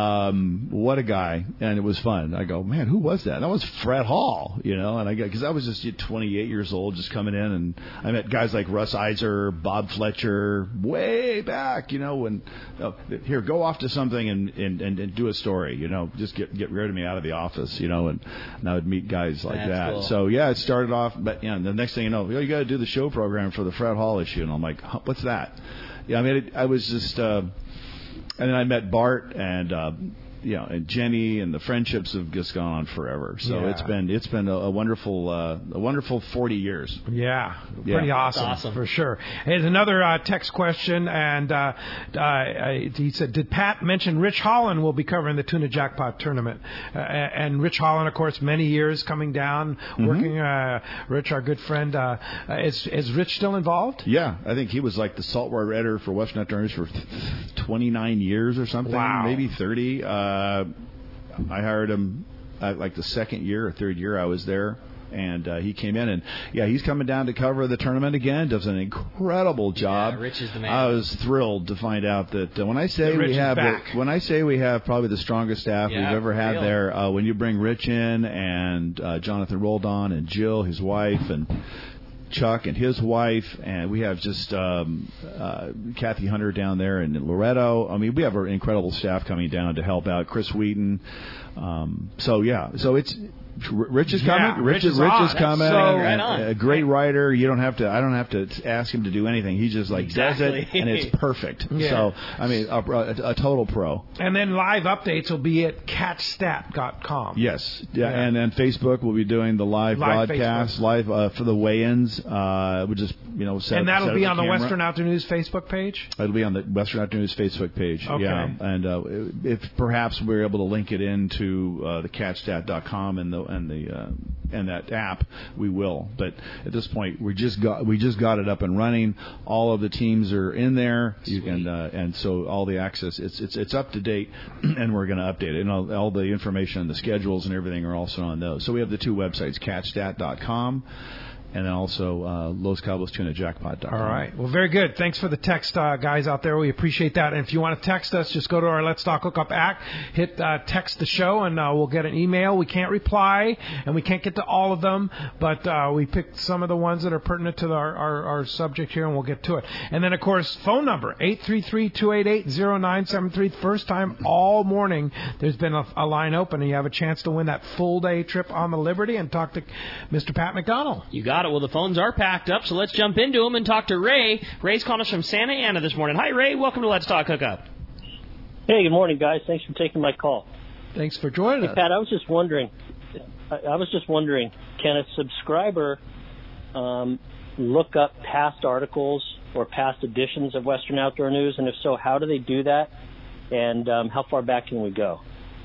Um, what a guy. And it was fun. I go, man, who was that? That was Fred Hall, you know, and I got, cause I was just twenty-eight years old, just coming in, and I met guys like Russ Iser, Bob Fletcher, way back, you know, when, oh, here, go off to something and, and, and, and do a story, you know, just get, get rid of me out of the office, you know, and, and I would meet guys like That's that. cool. So yeah, it started off, but you know, the next thing you know, you, know, you got to do the show program for the Fred Hall issue. And I'm like, huh, what's that? Yeah, I mean, it, I was just, uh, and then I met Bart and, uh, you know, and Jenny, and the friendships have just gone on forever. So Yeah. it's been it's been a, a wonderful uh, a wonderful forty years. Yeah, Yeah. pretty awesome, That's awesome. for sure. Here's another uh, text question, and uh, uh, he said, "Did Pat mention Rich Holland will be covering the Tuna Jackpot tournament?" Uh, and Rich Holland, of course, many years coming down, Mm-hmm. working. Uh, Rich, our good friend, uh, uh, is is Rich still involved? Yeah, I think he was like the saltwater editor for Western Outdoors for twenty-nine years or something, Wow. maybe thirty. Uh, I hired him uh, like the second year or third year I was there. And uh, he came in, and yeah, he's coming down to cover the tournament again. Does an incredible job. Yeah, Rich is the man. I was thrilled to find out that uh, when I say That Rich we is have the, back. when I say we have probably the strongest staff Yeah, we've ever had real. there. Uh, when you bring Rich in and uh, Jonathan Roldan and Jill, his wife, and Chuck and his wife, and we have just um, uh, Kathy Hunter down there in Loretto. I mean, we have an incredible staff coming down to help out. Chris Wheaton. Um, so yeah, so it's Rich is coming. Yeah, Rich, Rich is is Rich on. is That's coming. so- right on. A great writer. You don't have to. I don't have to ask him to do anything. He just like Exactly. does it, and it's perfect. Yeah. So I mean, a, a, a total pro. And then live updates will be at catch stat dot com. Yes, yeah, Yeah. and then Facebook will be doing the live, Live broadcast, Facebook. live uh, for the weigh-ins. Uh, we just you know set And up- that'll set be up on the camera. Western Outdoor News Facebook page? It'll be on the Western Outdoor News Facebook page. Okay. Yeah, and uh, if perhaps we're able to link it into uh, the catch stat dot com and the and the uh, and that app, we will. But at this point, we just got we just got it up and running. All of the teams are in there. Sweet. You can uh, and so all the access it's it's it's up to date, and we're going to update it. And all, all the information, the schedules, and everything are also on those. So we have the two websites, catch stat dot com. And then also uh, Los Cabos Tuna Jackpot dot com. All right. Well, very good. Thanks for the text, uh, guys out there. We appreciate that. And if you want to text us, just go to our Let's Talk Hookup app, hit uh, text the show, and uh, we'll get an email. We can't reply, and we can't get to all of them, but uh, we picked some of the ones that are pertinent to our, our, our subject here, and we'll get to it. And then, of course, phone number, eight three three, two eight eight, zero nine seven three. First time all morning there's been a, a line open, and you have a chance to win that full-day trip on the Liberty and talk to Mister Pat McDonald. You got it. Well, the phones are packed up, so let's jump into them and talk to Ray. Ray's calling us from Santa Ana this morning. Hi, Ray. Welcome to Let's Talk Hookup. Hey, good morning, guys. Thanks for taking my call. Thanks for joining hey, us. Pat, I was just wondering, I was just wondering, can a subscriber um, look up past articles or past editions of Western Outdoor News? And if so, how do they do that? And um, how far back can we go?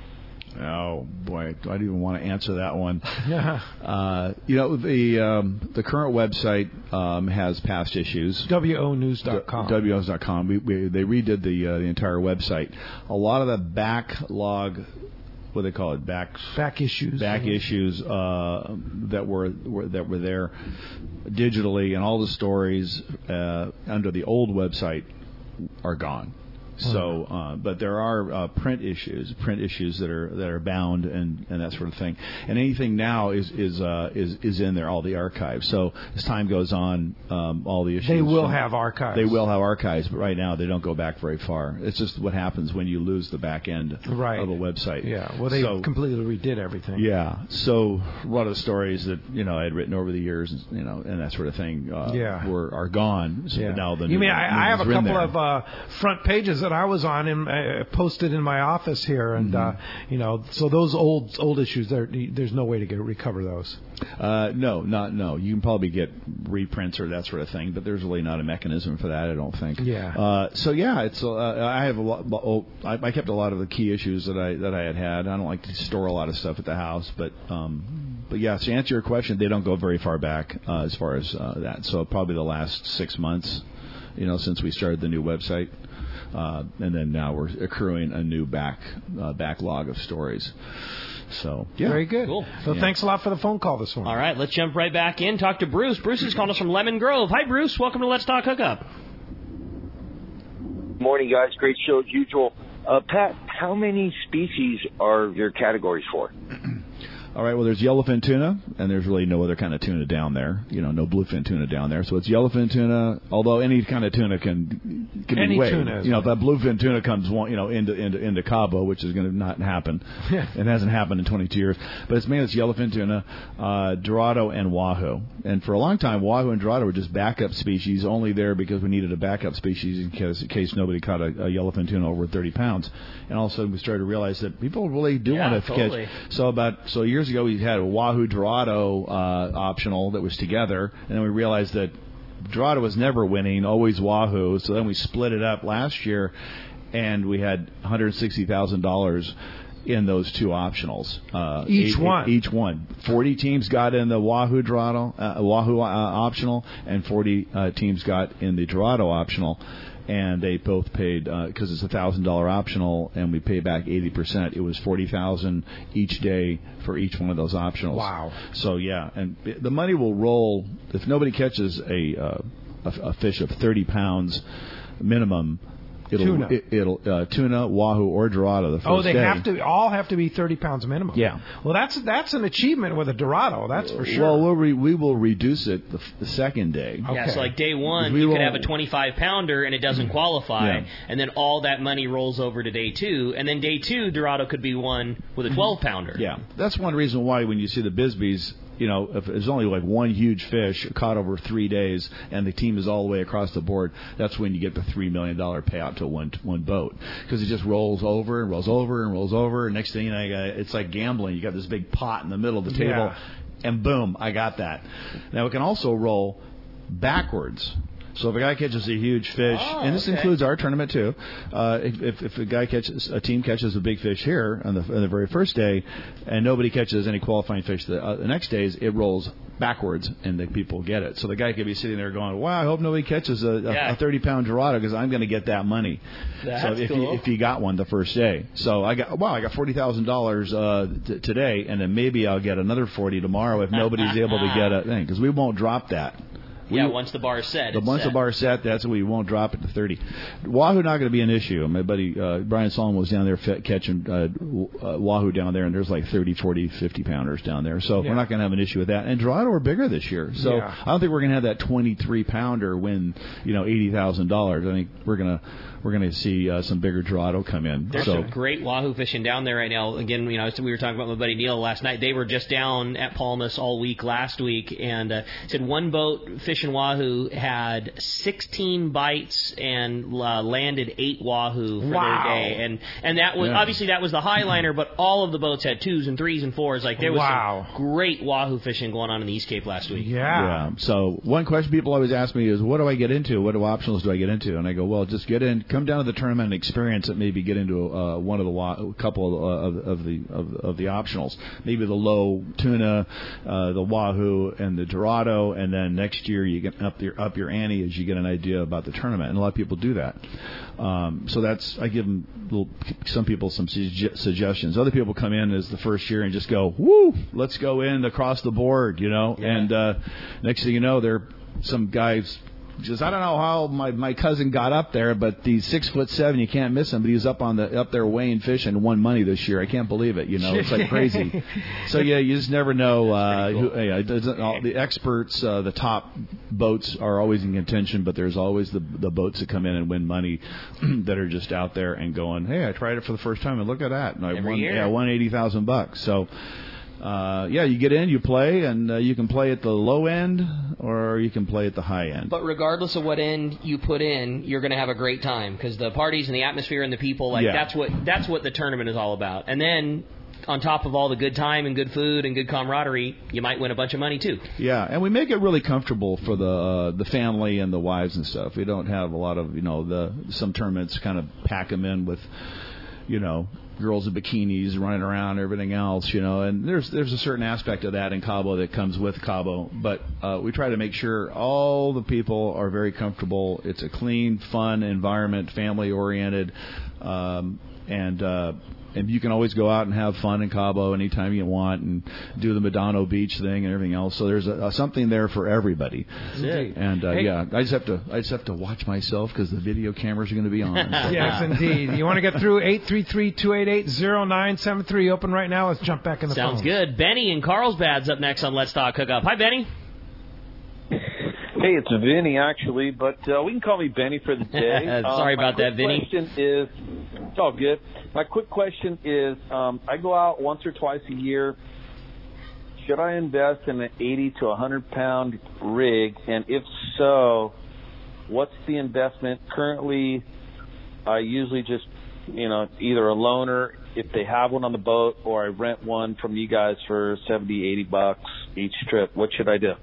Oh boy, I don't even want to answer that one. uh, you know, the um, the current website um, has past issues. W O news dot com. W O news dot com. We, we, they redid the uh, the entire website. A lot of the backlog, what do they call it, back back issues, back yeah. issues uh, that were, were that were there digitally, and all the stories uh, under the old website are gone. So, uh, but there are uh, print issues, print issues that are that are bound and, and that sort of thing. And anything now is is uh, is is in there, all the archives. So as time goes on, um, all the issues they will have archives. They will have archives, but right now they don't go back very far. It's just what happens when you lose the back end right. of a website. Yeah. Well, they so, completely redid everything. Yeah. So a lot of the stories that you know I had written over the years, you know, and that sort of thing, uh, yeah. were are gone. So yeah. now the you new, mean I, I have a couple there. of uh, front pages that I was on and uh, posted in my office here, and mm-hmm. uh, you know, so those old old issues, there, there's no way to get recover those. Uh, no, not no. You can probably get reprints or that sort of thing, but there's really not a mechanism for that, I don't think. Yeah. Uh, so yeah, it's uh, I have a lot. Oh, I, I kept a lot of the key issues that I that I had had. I don't like to store a lot of stuff at the house, but um, but yeah. To answer your question, they don't go very far back uh, as far as uh, that. So probably the last six months, you know, since we started the new website. Uh, and then now we're accruing a new back uh, backlog of stories. So, yeah. Very good. Cool. So yeah. thanks a lot for the phone call this morning. All right, let's jump right back in. Talk to Bruce. Bruce is calling us from Lemon Grove. Hi, Bruce. Welcome to Let's Talk Hookup. Morning, guys. Great show as usual. Uh, Pat, how many species are your categories for? All right, well, there's yellowfin tuna, and there's really no other kind of tuna down there. You know, no bluefin tuna down there. So it's yellowfin tuna, although any kind of tuna can, can any be weighed. Tuna you know, if that bluefin tuna comes, you know, into into, into Cabo, which is going to not happen. It hasn't happened in twenty-two years. But it's mainly it's yellowfin tuna, uh, Dorado, and Wahoo. And for a long time, Wahoo and Dorado were just backup species, only there because we needed a backup species in case, in case nobody caught a, a yellowfin tuna over thirty pounds. And all of a sudden, we started to realize that people really do yeah, want to totally. catch. So about so years ago, we had a Wahoo Dorado uh, optional that was together, and then we realized that Dorado was never winning, always Wahoo. So then we split it up last year, and we had one hundred sixty thousand dollars in those two optionals. Uh, each eight, one. Each one. Forty teams got in the Wahoo Dorado, uh, Wahoo uh, optional, and forty uh, teams got in the Dorado optional. And they both paid, because uh, it's a one thousand dollars optional, and we pay back eighty percent. It was forty thousand dollars each day for each one of those optionals. Wow. So, yeah, and the money will roll. If nobody catches a, uh, a, a fish of thirty pounds minimum, It'll, tuna, it, it'll uh, tuna, Wahoo, or Dorado. The first oh, they day. have to all have to be thirty pounds minimum. Yeah. Well, that's that's an achievement with a Dorado. That's for sure. Well, we'll re, we will reduce it the, the second day. Yeah, okay. so like day one, we you could will, have a twenty-five pounder and it doesn't qualify, yeah. and then all that money rolls over to day two, and then day two, Dorado could be won with a twelve pounder. Yeah, that's one reason why when you see the Bisbees, you know, if there's only like one huge fish caught over three days and the team is all the way across the board, that's when you get the three million dollars payout to one one boat. Because it just rolls over and rolls over and rolls over. And next thing you know, you got, it's like gambling. You got this big pot in the middle of the table, yeah. and boom, I got that. Now, it can also roll backwards. So if a guy catches a huge fish, Oh, and this okay. includes our tournament too, uh, if, if a guy catches, a team catches a big fish here on the, on the very first day, and nobody catches any qualifying fish the, uh, the next days, it rolls backwards, and the people get it. So the guy could be sitting there going, wow, I hope nobody catches a, Yeah. a thirty-pound Dorado because I'm going to get that money. That's so if cool. you, if you got one the first day. So I got, wow, I got forty thousand dollars uh, t- today, and then maybe I'll get another forty tomorrow if nobody's able to get a thing, because we won't drop that. We, yeah, once the bar is set. The it's once set. the bar is set, that's we won't drop it to thirty. Wahoo not going to be an issue. My buddy uh, Brian Solomon was down there f- catching uh, uh, wahoo down there, and there's like thirty, forty, fifty pounders down there. So Yeah. we're not going to have an issue with that. And Dorado are bigger this year, so Yeah. I don't think we're going to have that twenty-three pounder win, you know, eighty thousand dollars. I think we're gonna we're going to see uh, some bigger Dorado come in. There's so. some great wahoo fishing down there right now. Again, you know, we were talking about my buddy Neil last night. They were just down at Palmas all week last week, and uh, said one boat fishing wahoo had sixteen bites and uh, landed eight wahoo for Wow. their day. And and that was Yeah. obviously that was the highliner, but all of the boats had twos and threes and fours. Like there was Wow. some great wahoo fishing going on in the East Cape last week. Yeah. Yeah. So one question people always ask me is, what do I get into? What do optionals do I get into? And I go, well, just get in, come down to the tournament and experience it. Maybe get into uh, one of the wa- a couple of, of, of the of, of the optionals. Maybe the low tuna, uh, the wahoo, and the Dorado. And then next year you get up your up your ante as you get an idea about the tournament. And a lot of people do that. Um, so that's I give them little, some people some suge- suggestions. Other people come in as the first year and just go, woo, let's go in across the board, you know. Yeah. And uh, next thing you know, they're some guys. Just I don't know how my, my cousin got up there, but he's six foot seven. You can't miss him. But he was up on the up there weighing fish and won money this year. I can't believe it. You know, it's like crazy. So yeah, you just never know. Uh, cool. who, yeah, it doesn't, all, the experts, uh, the top boats are always in contention, but there's always the the boats that come in and win money that are just out there and going, hey, I tried it for the first time and look at that, and I Every won. year. Yeah, I won eighty thousand bucks. So. Uh, yeah, you get in, you play, and uh, you can play at the low end or you can play at the high end. But regardless of what end you put in, you're going to have a great time because the parties and the atmosphere and the people, like Yeah. that's what that's what the tournament is all about. And then on top of all the good time and good food and good camaraderie, you might win a bunch of money too. Yeah, and we make it really comfortable for the uh, the family and the wives and stuff. We don't have a lot of, you know, the some tournaments kind of pack them in with, you know, girls in bikinis running around, everything else, you know, and there's there's a certain aspect of that in Cabo that comes with Cabo, but uh, we try to make sure all the people are very comfortable. It's a clean, fun environment, family oriented, um, and uh, and you can always go out and have fun in Cabo anytime you want and do the Medano Beach thing and everything else. So there's a, a, something there for everybody. That's it. And uh, Hey. yeah, I just have to I just have to watch myself because the video cameras are going to be on. So. Yes, indeed. You want to get through eight three three, two eight eight, zero nine seven three. Open right now. Let's jump back in the Sounds phones. good. Benny in Carlsbad's up next on Let's Talk Hookup. Hi, Benny. Hey, it's Vinny actually, but uh, we can call me Benny for the day. Sorry um, my about that, quick Vinny. Question is, it's all good. My quick question is, um, I go out once or twice a year. Should I invest in an eighty to one hundred pound rig? And if so, what's the investment? Currently, I usually just, you know, either a loaner if they have one on the boat, or I rent one from you guys for seventy, eighty bucks each trip. What should I do?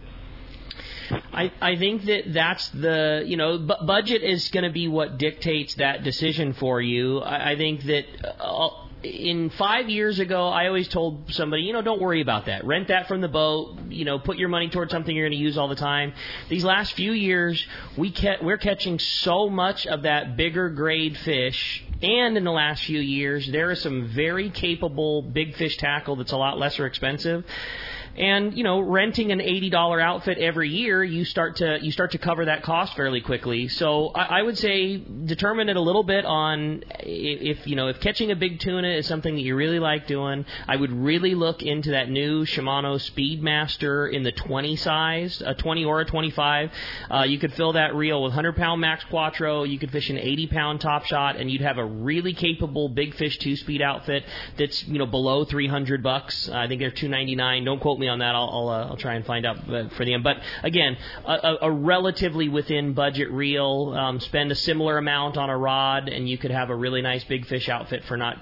I, I think that that's the, you know, bu- budget is going to be what dictates that decision for you. I, I think that uh, in five years ago, I always told somebody, you know, don't worry about that. Rent that from the boat. You know, put your money towards something you're going to use all the time. These last few years, we ca- we're catching so much of that bigger grade fish. And in the last few years, there is some very capable big fish tackle that's a lot lesser expensive. And, you know, renting an eighty dollar outfit every year, you start to you start to cover that cost fairly quickly. So I, I would say determine it a little bit on if, you know, if catching a big tuna is something that you really like doing, I would really look into that new Shimano Speedmaster in the twenty size, a twenty or a twenty-five. Uh, you could fill that reel with one hundred pound Max Quattro. You could fish an eighty pound Top Shot, and you'd have a really capable big fish two-speed outfit that's, you know, below three hundred bucks. I think they're two ninety-nine. Don't quote me on that. I'll I'll, uh, I'll try and find out for them. But again, a, a, a relatively within budget reel. Um, spend a similar amount on a rod, and you could have a really nice big fish outfit for not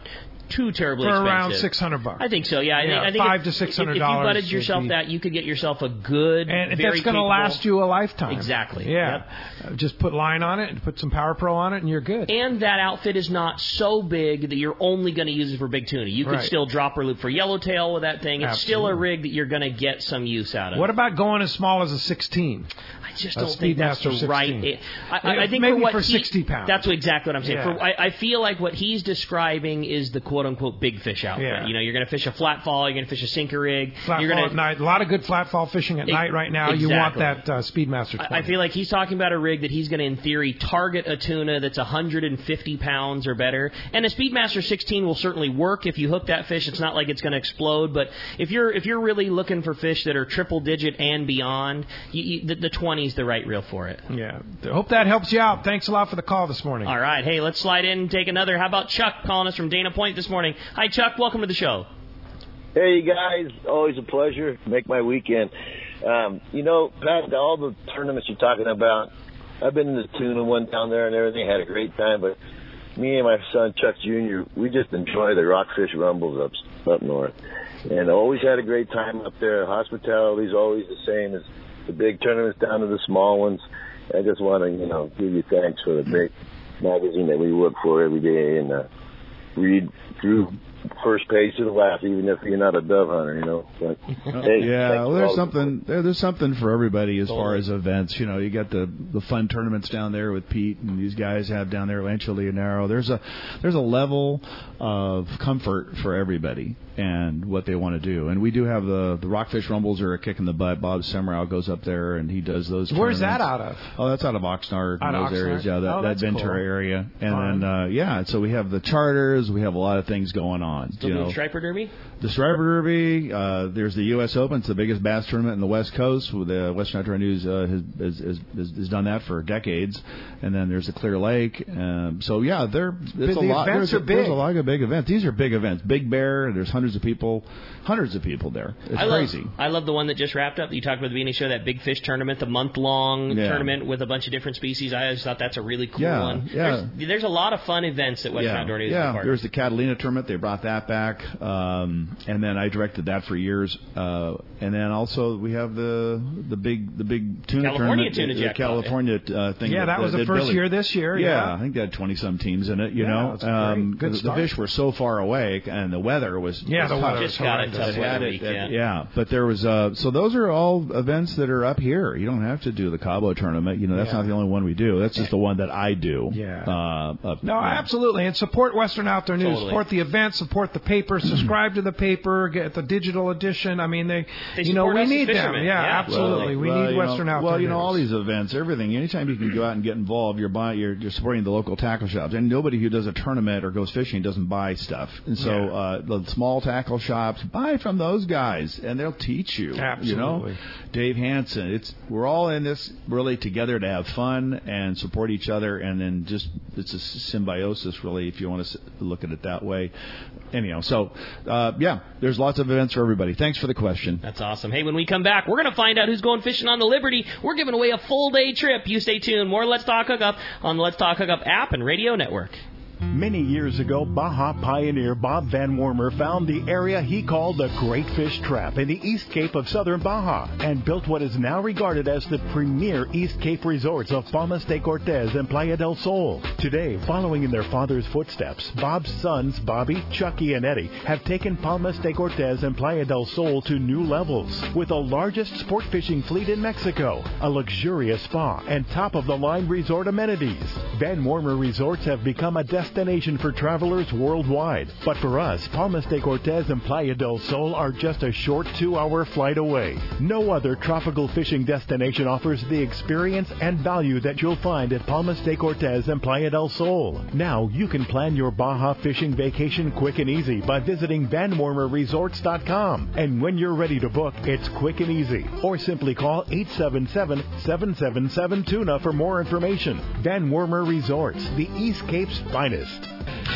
too terribly for expensive. around six hundred bucks. I think so. Yeah, I, yeah, think, I think five if, to six hundred If dollars. you butted yourself be, that, you could get yourself a good, and very that's going to last you a lifetime. Exactly. Yeah. Yep. Uh, just put line on it and put some Power Pro on it, and you're good. And that outfit is not so big that you're only going to use it for big tuna. You could right. still dropper loop for yellowtail with that thing. It's Absolutely. still a rig that you're going to get some use out of. What about going as small as a sixteen? I just a don't think that's the sixteen. right. It, I, I, I think maybe for, what for he, sixty pounds. That's exactly what I'm saying. Yeah. For, I, I feel like what he's describing is the quote unquote big fish outfit. Yeah. You know, you're going to fish a flat fall, you're going to fish a sinker rig. Flat you're fall gonna, at night. A lot of good flat fall fishing at it, night right now. Exactly. You want that uh, Speedmaster twenty. I, I feel like he's talking about a rig that he's going to, in theory, target a tuna that's one hundred fifty pounds or better. And a Speedmaster sixteen will certainly work if you hook that fish. It's not like it's going to explode. But if you're if you're really looking for fish that are triple digit and beyond, you, you, the, the twenty is the right reel for it. Yeah. Hope that helps you out. Thanks a lot for the call this morning. All right. Hey, let's slide in and take another. How about Chuck calling us from Dana Point this morning? Hi, Chuck. Welcome to the show. Hey, you guys. Always a pleasure. Make my weekend. Um, you know, Pat, all the tournaments you're talking about, I've been in the tuna one down there and everything. Had a great time. But me and my son, Chuck Junior, we just enjoy the Rockfish Rumbles up, up north. And always had a great time up there. Hospitality's always the same as the big tournaments down to the small ones. I just want to, you know, give you thanks for the great magazine that we work for every day and uh, read through first page to the last, even if you're not a dove hunter, you know. But, hey, yeah, well, there's something there, there's something for everybody as far as events. You know, you got the the fun tournaments down there with Pete and these guys have down there, Lancho Leonero. There's a there's a level of comfort for everybody and what they want to do. And we do have the the Rockfish Rumbles are a kick in the butt. Bob Semrau goes up there and he does those. Where's that out of? Oh, that's out of Oxnard and those Oxnard? areas. Yeah, that, oh, that Ventura cool. area. And Fun. then uh, yeah, so we have the charters. We have a lot of things going on. Still you doing know. Striper Derby? The Striper Derby, uh, there's the U S Open. It's the biggest bass tournament in the West Coast. The Western Outdoor News uh, has, has, has, has done that for decades. And then there's the Clear Lake. Um, so, yeah, there, it's the a lot. events There's, are a, there's big. a lot of big events. These are big events. Big Bear, there's hundreds of people, hundreds of people there. It's I crazy. Love, I love the one that just wrapped up. You talked about the Beanie Show, that big fish tournament, the month-long Yeah. tournament with a bunch of different species. I always thought that's a really cool Yeah, one. yeah. There's, there's a lot of fun events at Western yeah, Outdoor News. yeah. Park. There was the Catalina tournament. They brought that back, um, and then I directed that for years. Uh, and then also we have the the big the big tuna California tournament, tuna the jackpot, California uh, thing. Yeah, that was the first Billy. year this year. Yeah, Yeah, I think they had twenty some teams in it. You Yeah, know, that's great. um, Good the, the start. fish were so far away, and the weather was Yeah, was the tough. weather Just got it tough It had weather it, week, it- yeah. yeah, but there was uh, so those are all events that are up here. You don't have to do the Cabo tournament. You know, that's Yeah. not the only one we do. That's just the one that I do. Yeah. Uh, up, No, yeah. absolutely. And support Western Outdoor News. Totally. Support the event. Support the paper. Subscribe to the paper. Get the digital edition. I mean, they, They you know, support we us as need them. fishermen. Yeah, Yeah. absolutely. we Well, need you Western know, Outdoor Well, you know, News. all these events, everything. Anytime you can go out and get involved, you're buying, you're, you're supporting the local tackle shops. And nobody who does a tournament or goes fishing doesn't buy stuff. And so Yeah. uh, the small tackle shops, buy from those guys, and they'll teach you. You know, Absolutely. Dave Hansen. It's we're all in this really together to have fun and support each other, and then just it's a symbiosis, really, if you want to look at it that way. Anyhow, so uh, yeah, there's lots of events for everybody. Thanks for the question. That's awesome. Hey, when we come back, we're going to find out who's going fishing on the Liberty. We're giving away a full day trip. You stay tuned. More Let's Talk Hookup on the Let's Talk Hookup app and radio network. Many years ago, Baja pioneer Bob Van Wormer found the area he called the Great Fish Trap in the East Cape of southern Baja and built what is now regarded as the premier East Cape resorts of Palmas de Cortez and Playa del Sol. Today, following in their father's footsteps, Bob's sons, Bobby, Chucky, and Eddie, have taken Palmas de Cortez and Playa del Sol to new levels with the largest sport fishing fleet in Mexico, a luxurious spa, and top-of-the-line resort amenities. Van Wormer Resorts have become a destination destination for travelers worldwide. But for us, Palmas de Cortez and Playa del Sol are just a short two-hour flight away. No other tropical fishing destination offers the experience and value that you'll find at Palmas de Cortez and Playa del Sol. Now you can plan your Baja fishing vacation quick and easy by visiting van wormer resorts dot com. And when you're ready to book, it's quick and easy. Or simply call eight seven seven, seven seven seven, tuna for more information. Van Wormer Resorts, the East Cape's finest.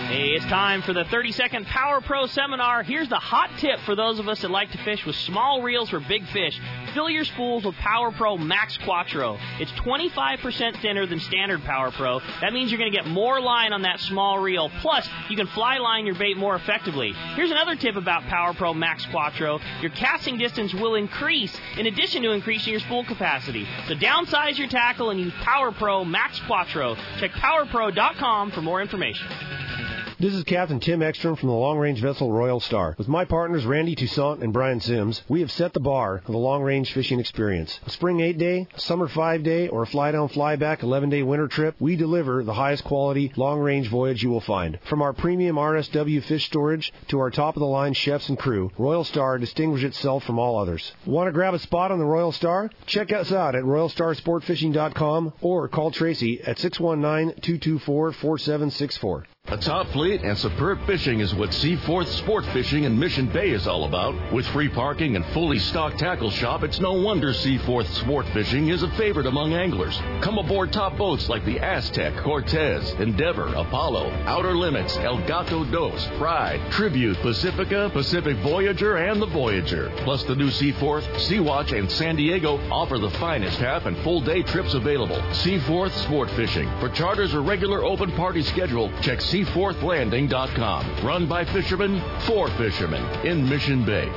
Hey, it's time for the thirty-second Power Pro Seminar. Here's the hot tip for those of us that like to fish with small reels for big fish. Fill your spools with Power Pro Max Quattro. It's twenty-five percent thinner than standard Power Pro. That means you're going to get more line on that small reel. Plus, you can fly line your bait more effectively. Here's another tip about Power Pro Max Quattro. Your casting distance will increase in addition to increasing your spool capacity. So downsize your tackle and use Power Pro Max Quattro. Check power pro dot com for more information. This is Captain Tim Ekstrom from the long-range vessel Royal Star. With my partners Randy Toussaint and Brian Sims, we have set the bar for the long-range fishing experience. A spring eight-day, a summer five-day, or a fly-down, fly-back eleven-day winter trip, we deliver the highest quality long-range voyage you will find. From our premium R S W fish storage to our top-of-the-line chefs and crew, Royal Star distinguishes itself from all others. Want to grab a spot on the Royal Star? Check us out at royal star sport fishing dot com or call Tracy at six one nine, two two four, four seven six four. A top fleet and superb fishing is what Seaforth Sport Fishing in Mission Bay is all about. With free parking and fully stocked tackle shop, it's no wonder Seaforth Sport Fishing is a favorite among anglers. Come aboard top boats like the Aztec, Cortez, Endeavor, Apollo, Outer Limits, El Gato Dos, Pride, Tribute, Pacifica, Pacific Voyager, and the Voyager. Plus the new Seaforth, Sea-Watch, and San Diego offer the finest half and full day trips available. Seaforth Sport Fishing. For charters or regular open party schedule, check seaforth landing dot com. Run by fishermen, for fishermen in Mission Bay.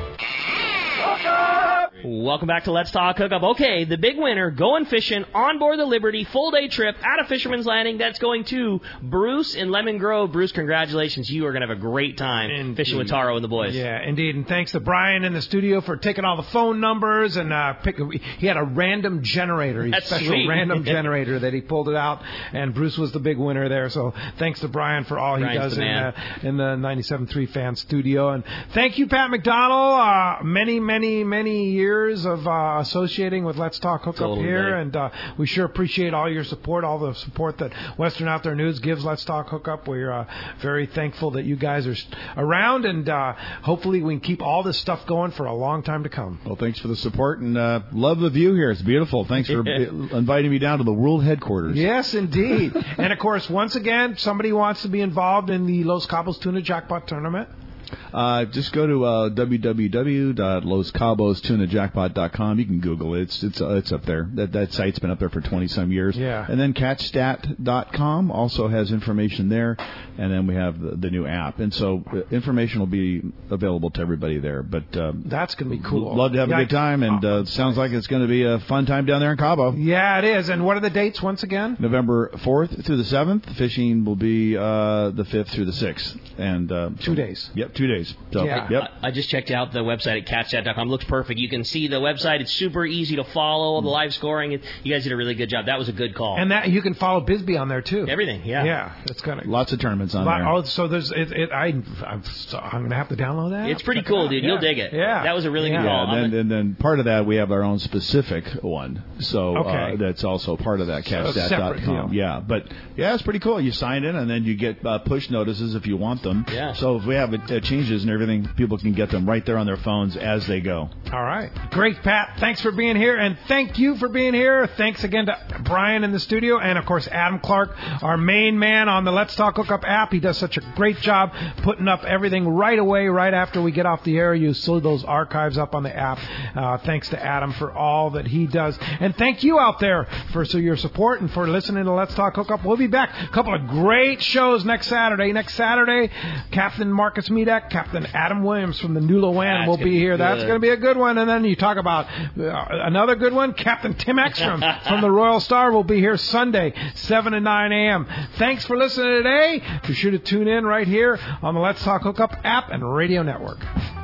Welcome back to Let's Talk Hookup. Okay, the big winner, going fishing on board the Liberty, full-day trip out of Fisherman's Landing. That's going to Bruce in Lemon Grove. Bruce, congratulations. You are going to have a great time indeed. Fishing with Taro and the boys. Yeah, indeed. And thanks to Brian in the studio for taking all the phone numbers. and uh, pick, He had a random generator, a special sweet. random generator that he pulled it out. And Bruce was the big winner there. So thanks to Brian for all Brian's he does the in, uh, in the ninety-seven point three fan studio. And thank you, Pat McDonald. Uh, many, many, many years of uh, associating with Let's Talk Hookup totally here, right. and uh, we sure appreciate all your support, all the support that Western Outdoor News gives Let's Talk Hookup. We're uh, very thankful that you guys are around, and uh, hopefully we can keep all this stuff going for a long time to come. Well, thanks for the support, and uh, love the view here. It's beautiful. Thanks for inviting me down to the world headquarters. Yes, indeed. And, of course, once again, somebody wants to be involved in the Los Cabos Tuna Jackpot Tournament. Uh, just go to uh, w w w dot los cabos tuna jackpot dot com. You can Google it. It's it's, uh, it's up there. That that site's been up there for twenty some years. Yeah. And then catch stat dot com also has information there. And then we have the, the new app. And so uh, information will be available to everybody there. But um, that's going to be cool. Love to have yeah, a good time. And uh, sounds like it's going to be a fun time down there in Cabo. Yeah, it is. And what are the dates once again? November fourth through the seventh. Fishing will be uh, the fifth through the sixth. And uh, two days. Yep, two days. So, yeah. Yep. I, I just checked out the website at catch stat dot com. Looks perfect. You can see the website. It's super easy to follow. The live scoring. It, you guys did a really good job. That was a good call. And that you can follow Bisbee on there too. Everything. Yeah. Yeah. It's kind of lots of tournaments on lot, there. Oh, so there's it. it I I'm, so I'm going to have to download that. It's pretty cool, dude. Yeah. You'll dig it. Yeah. That was a really yeah. good call. Yeah, and then, and then part of that we have our own specific one. So okay. uh, that's also part of that catch stat dot com. Yeah, but yeah, it's pretty cool. You sign in and then you get uh, push notices if you want them. Yeah. So if we have uh, changes and everything, people can get them right there on their phones as they go. All right. Great, Pat. Thanks for being here, and thank you for being here. Thanks again to Brian in the studio, and, of course, Adam Clark, our main man on the Let's Talk Hookup app. He does such a great job putting up everything right away, right after we get off the air. You see those archives up on the app. Uh, thanks to Adam for all that he does. And thank you out there for so your support and for listening to Let's Talk Hookup. We'll be back. A couple of great shows next Saturday. Next Saturday, Captain Marcus Medak, Captain Adam Williams from the New Loan will be here. That's going to be a good one. And then you talk about uh, another good one. Captain Tim Ekstrom from the Royal Star will be here Sunday, seven to nine a.m. Thanks for listening today. Be sure to tune in right here on the Let's Talk Hookup app and radio network.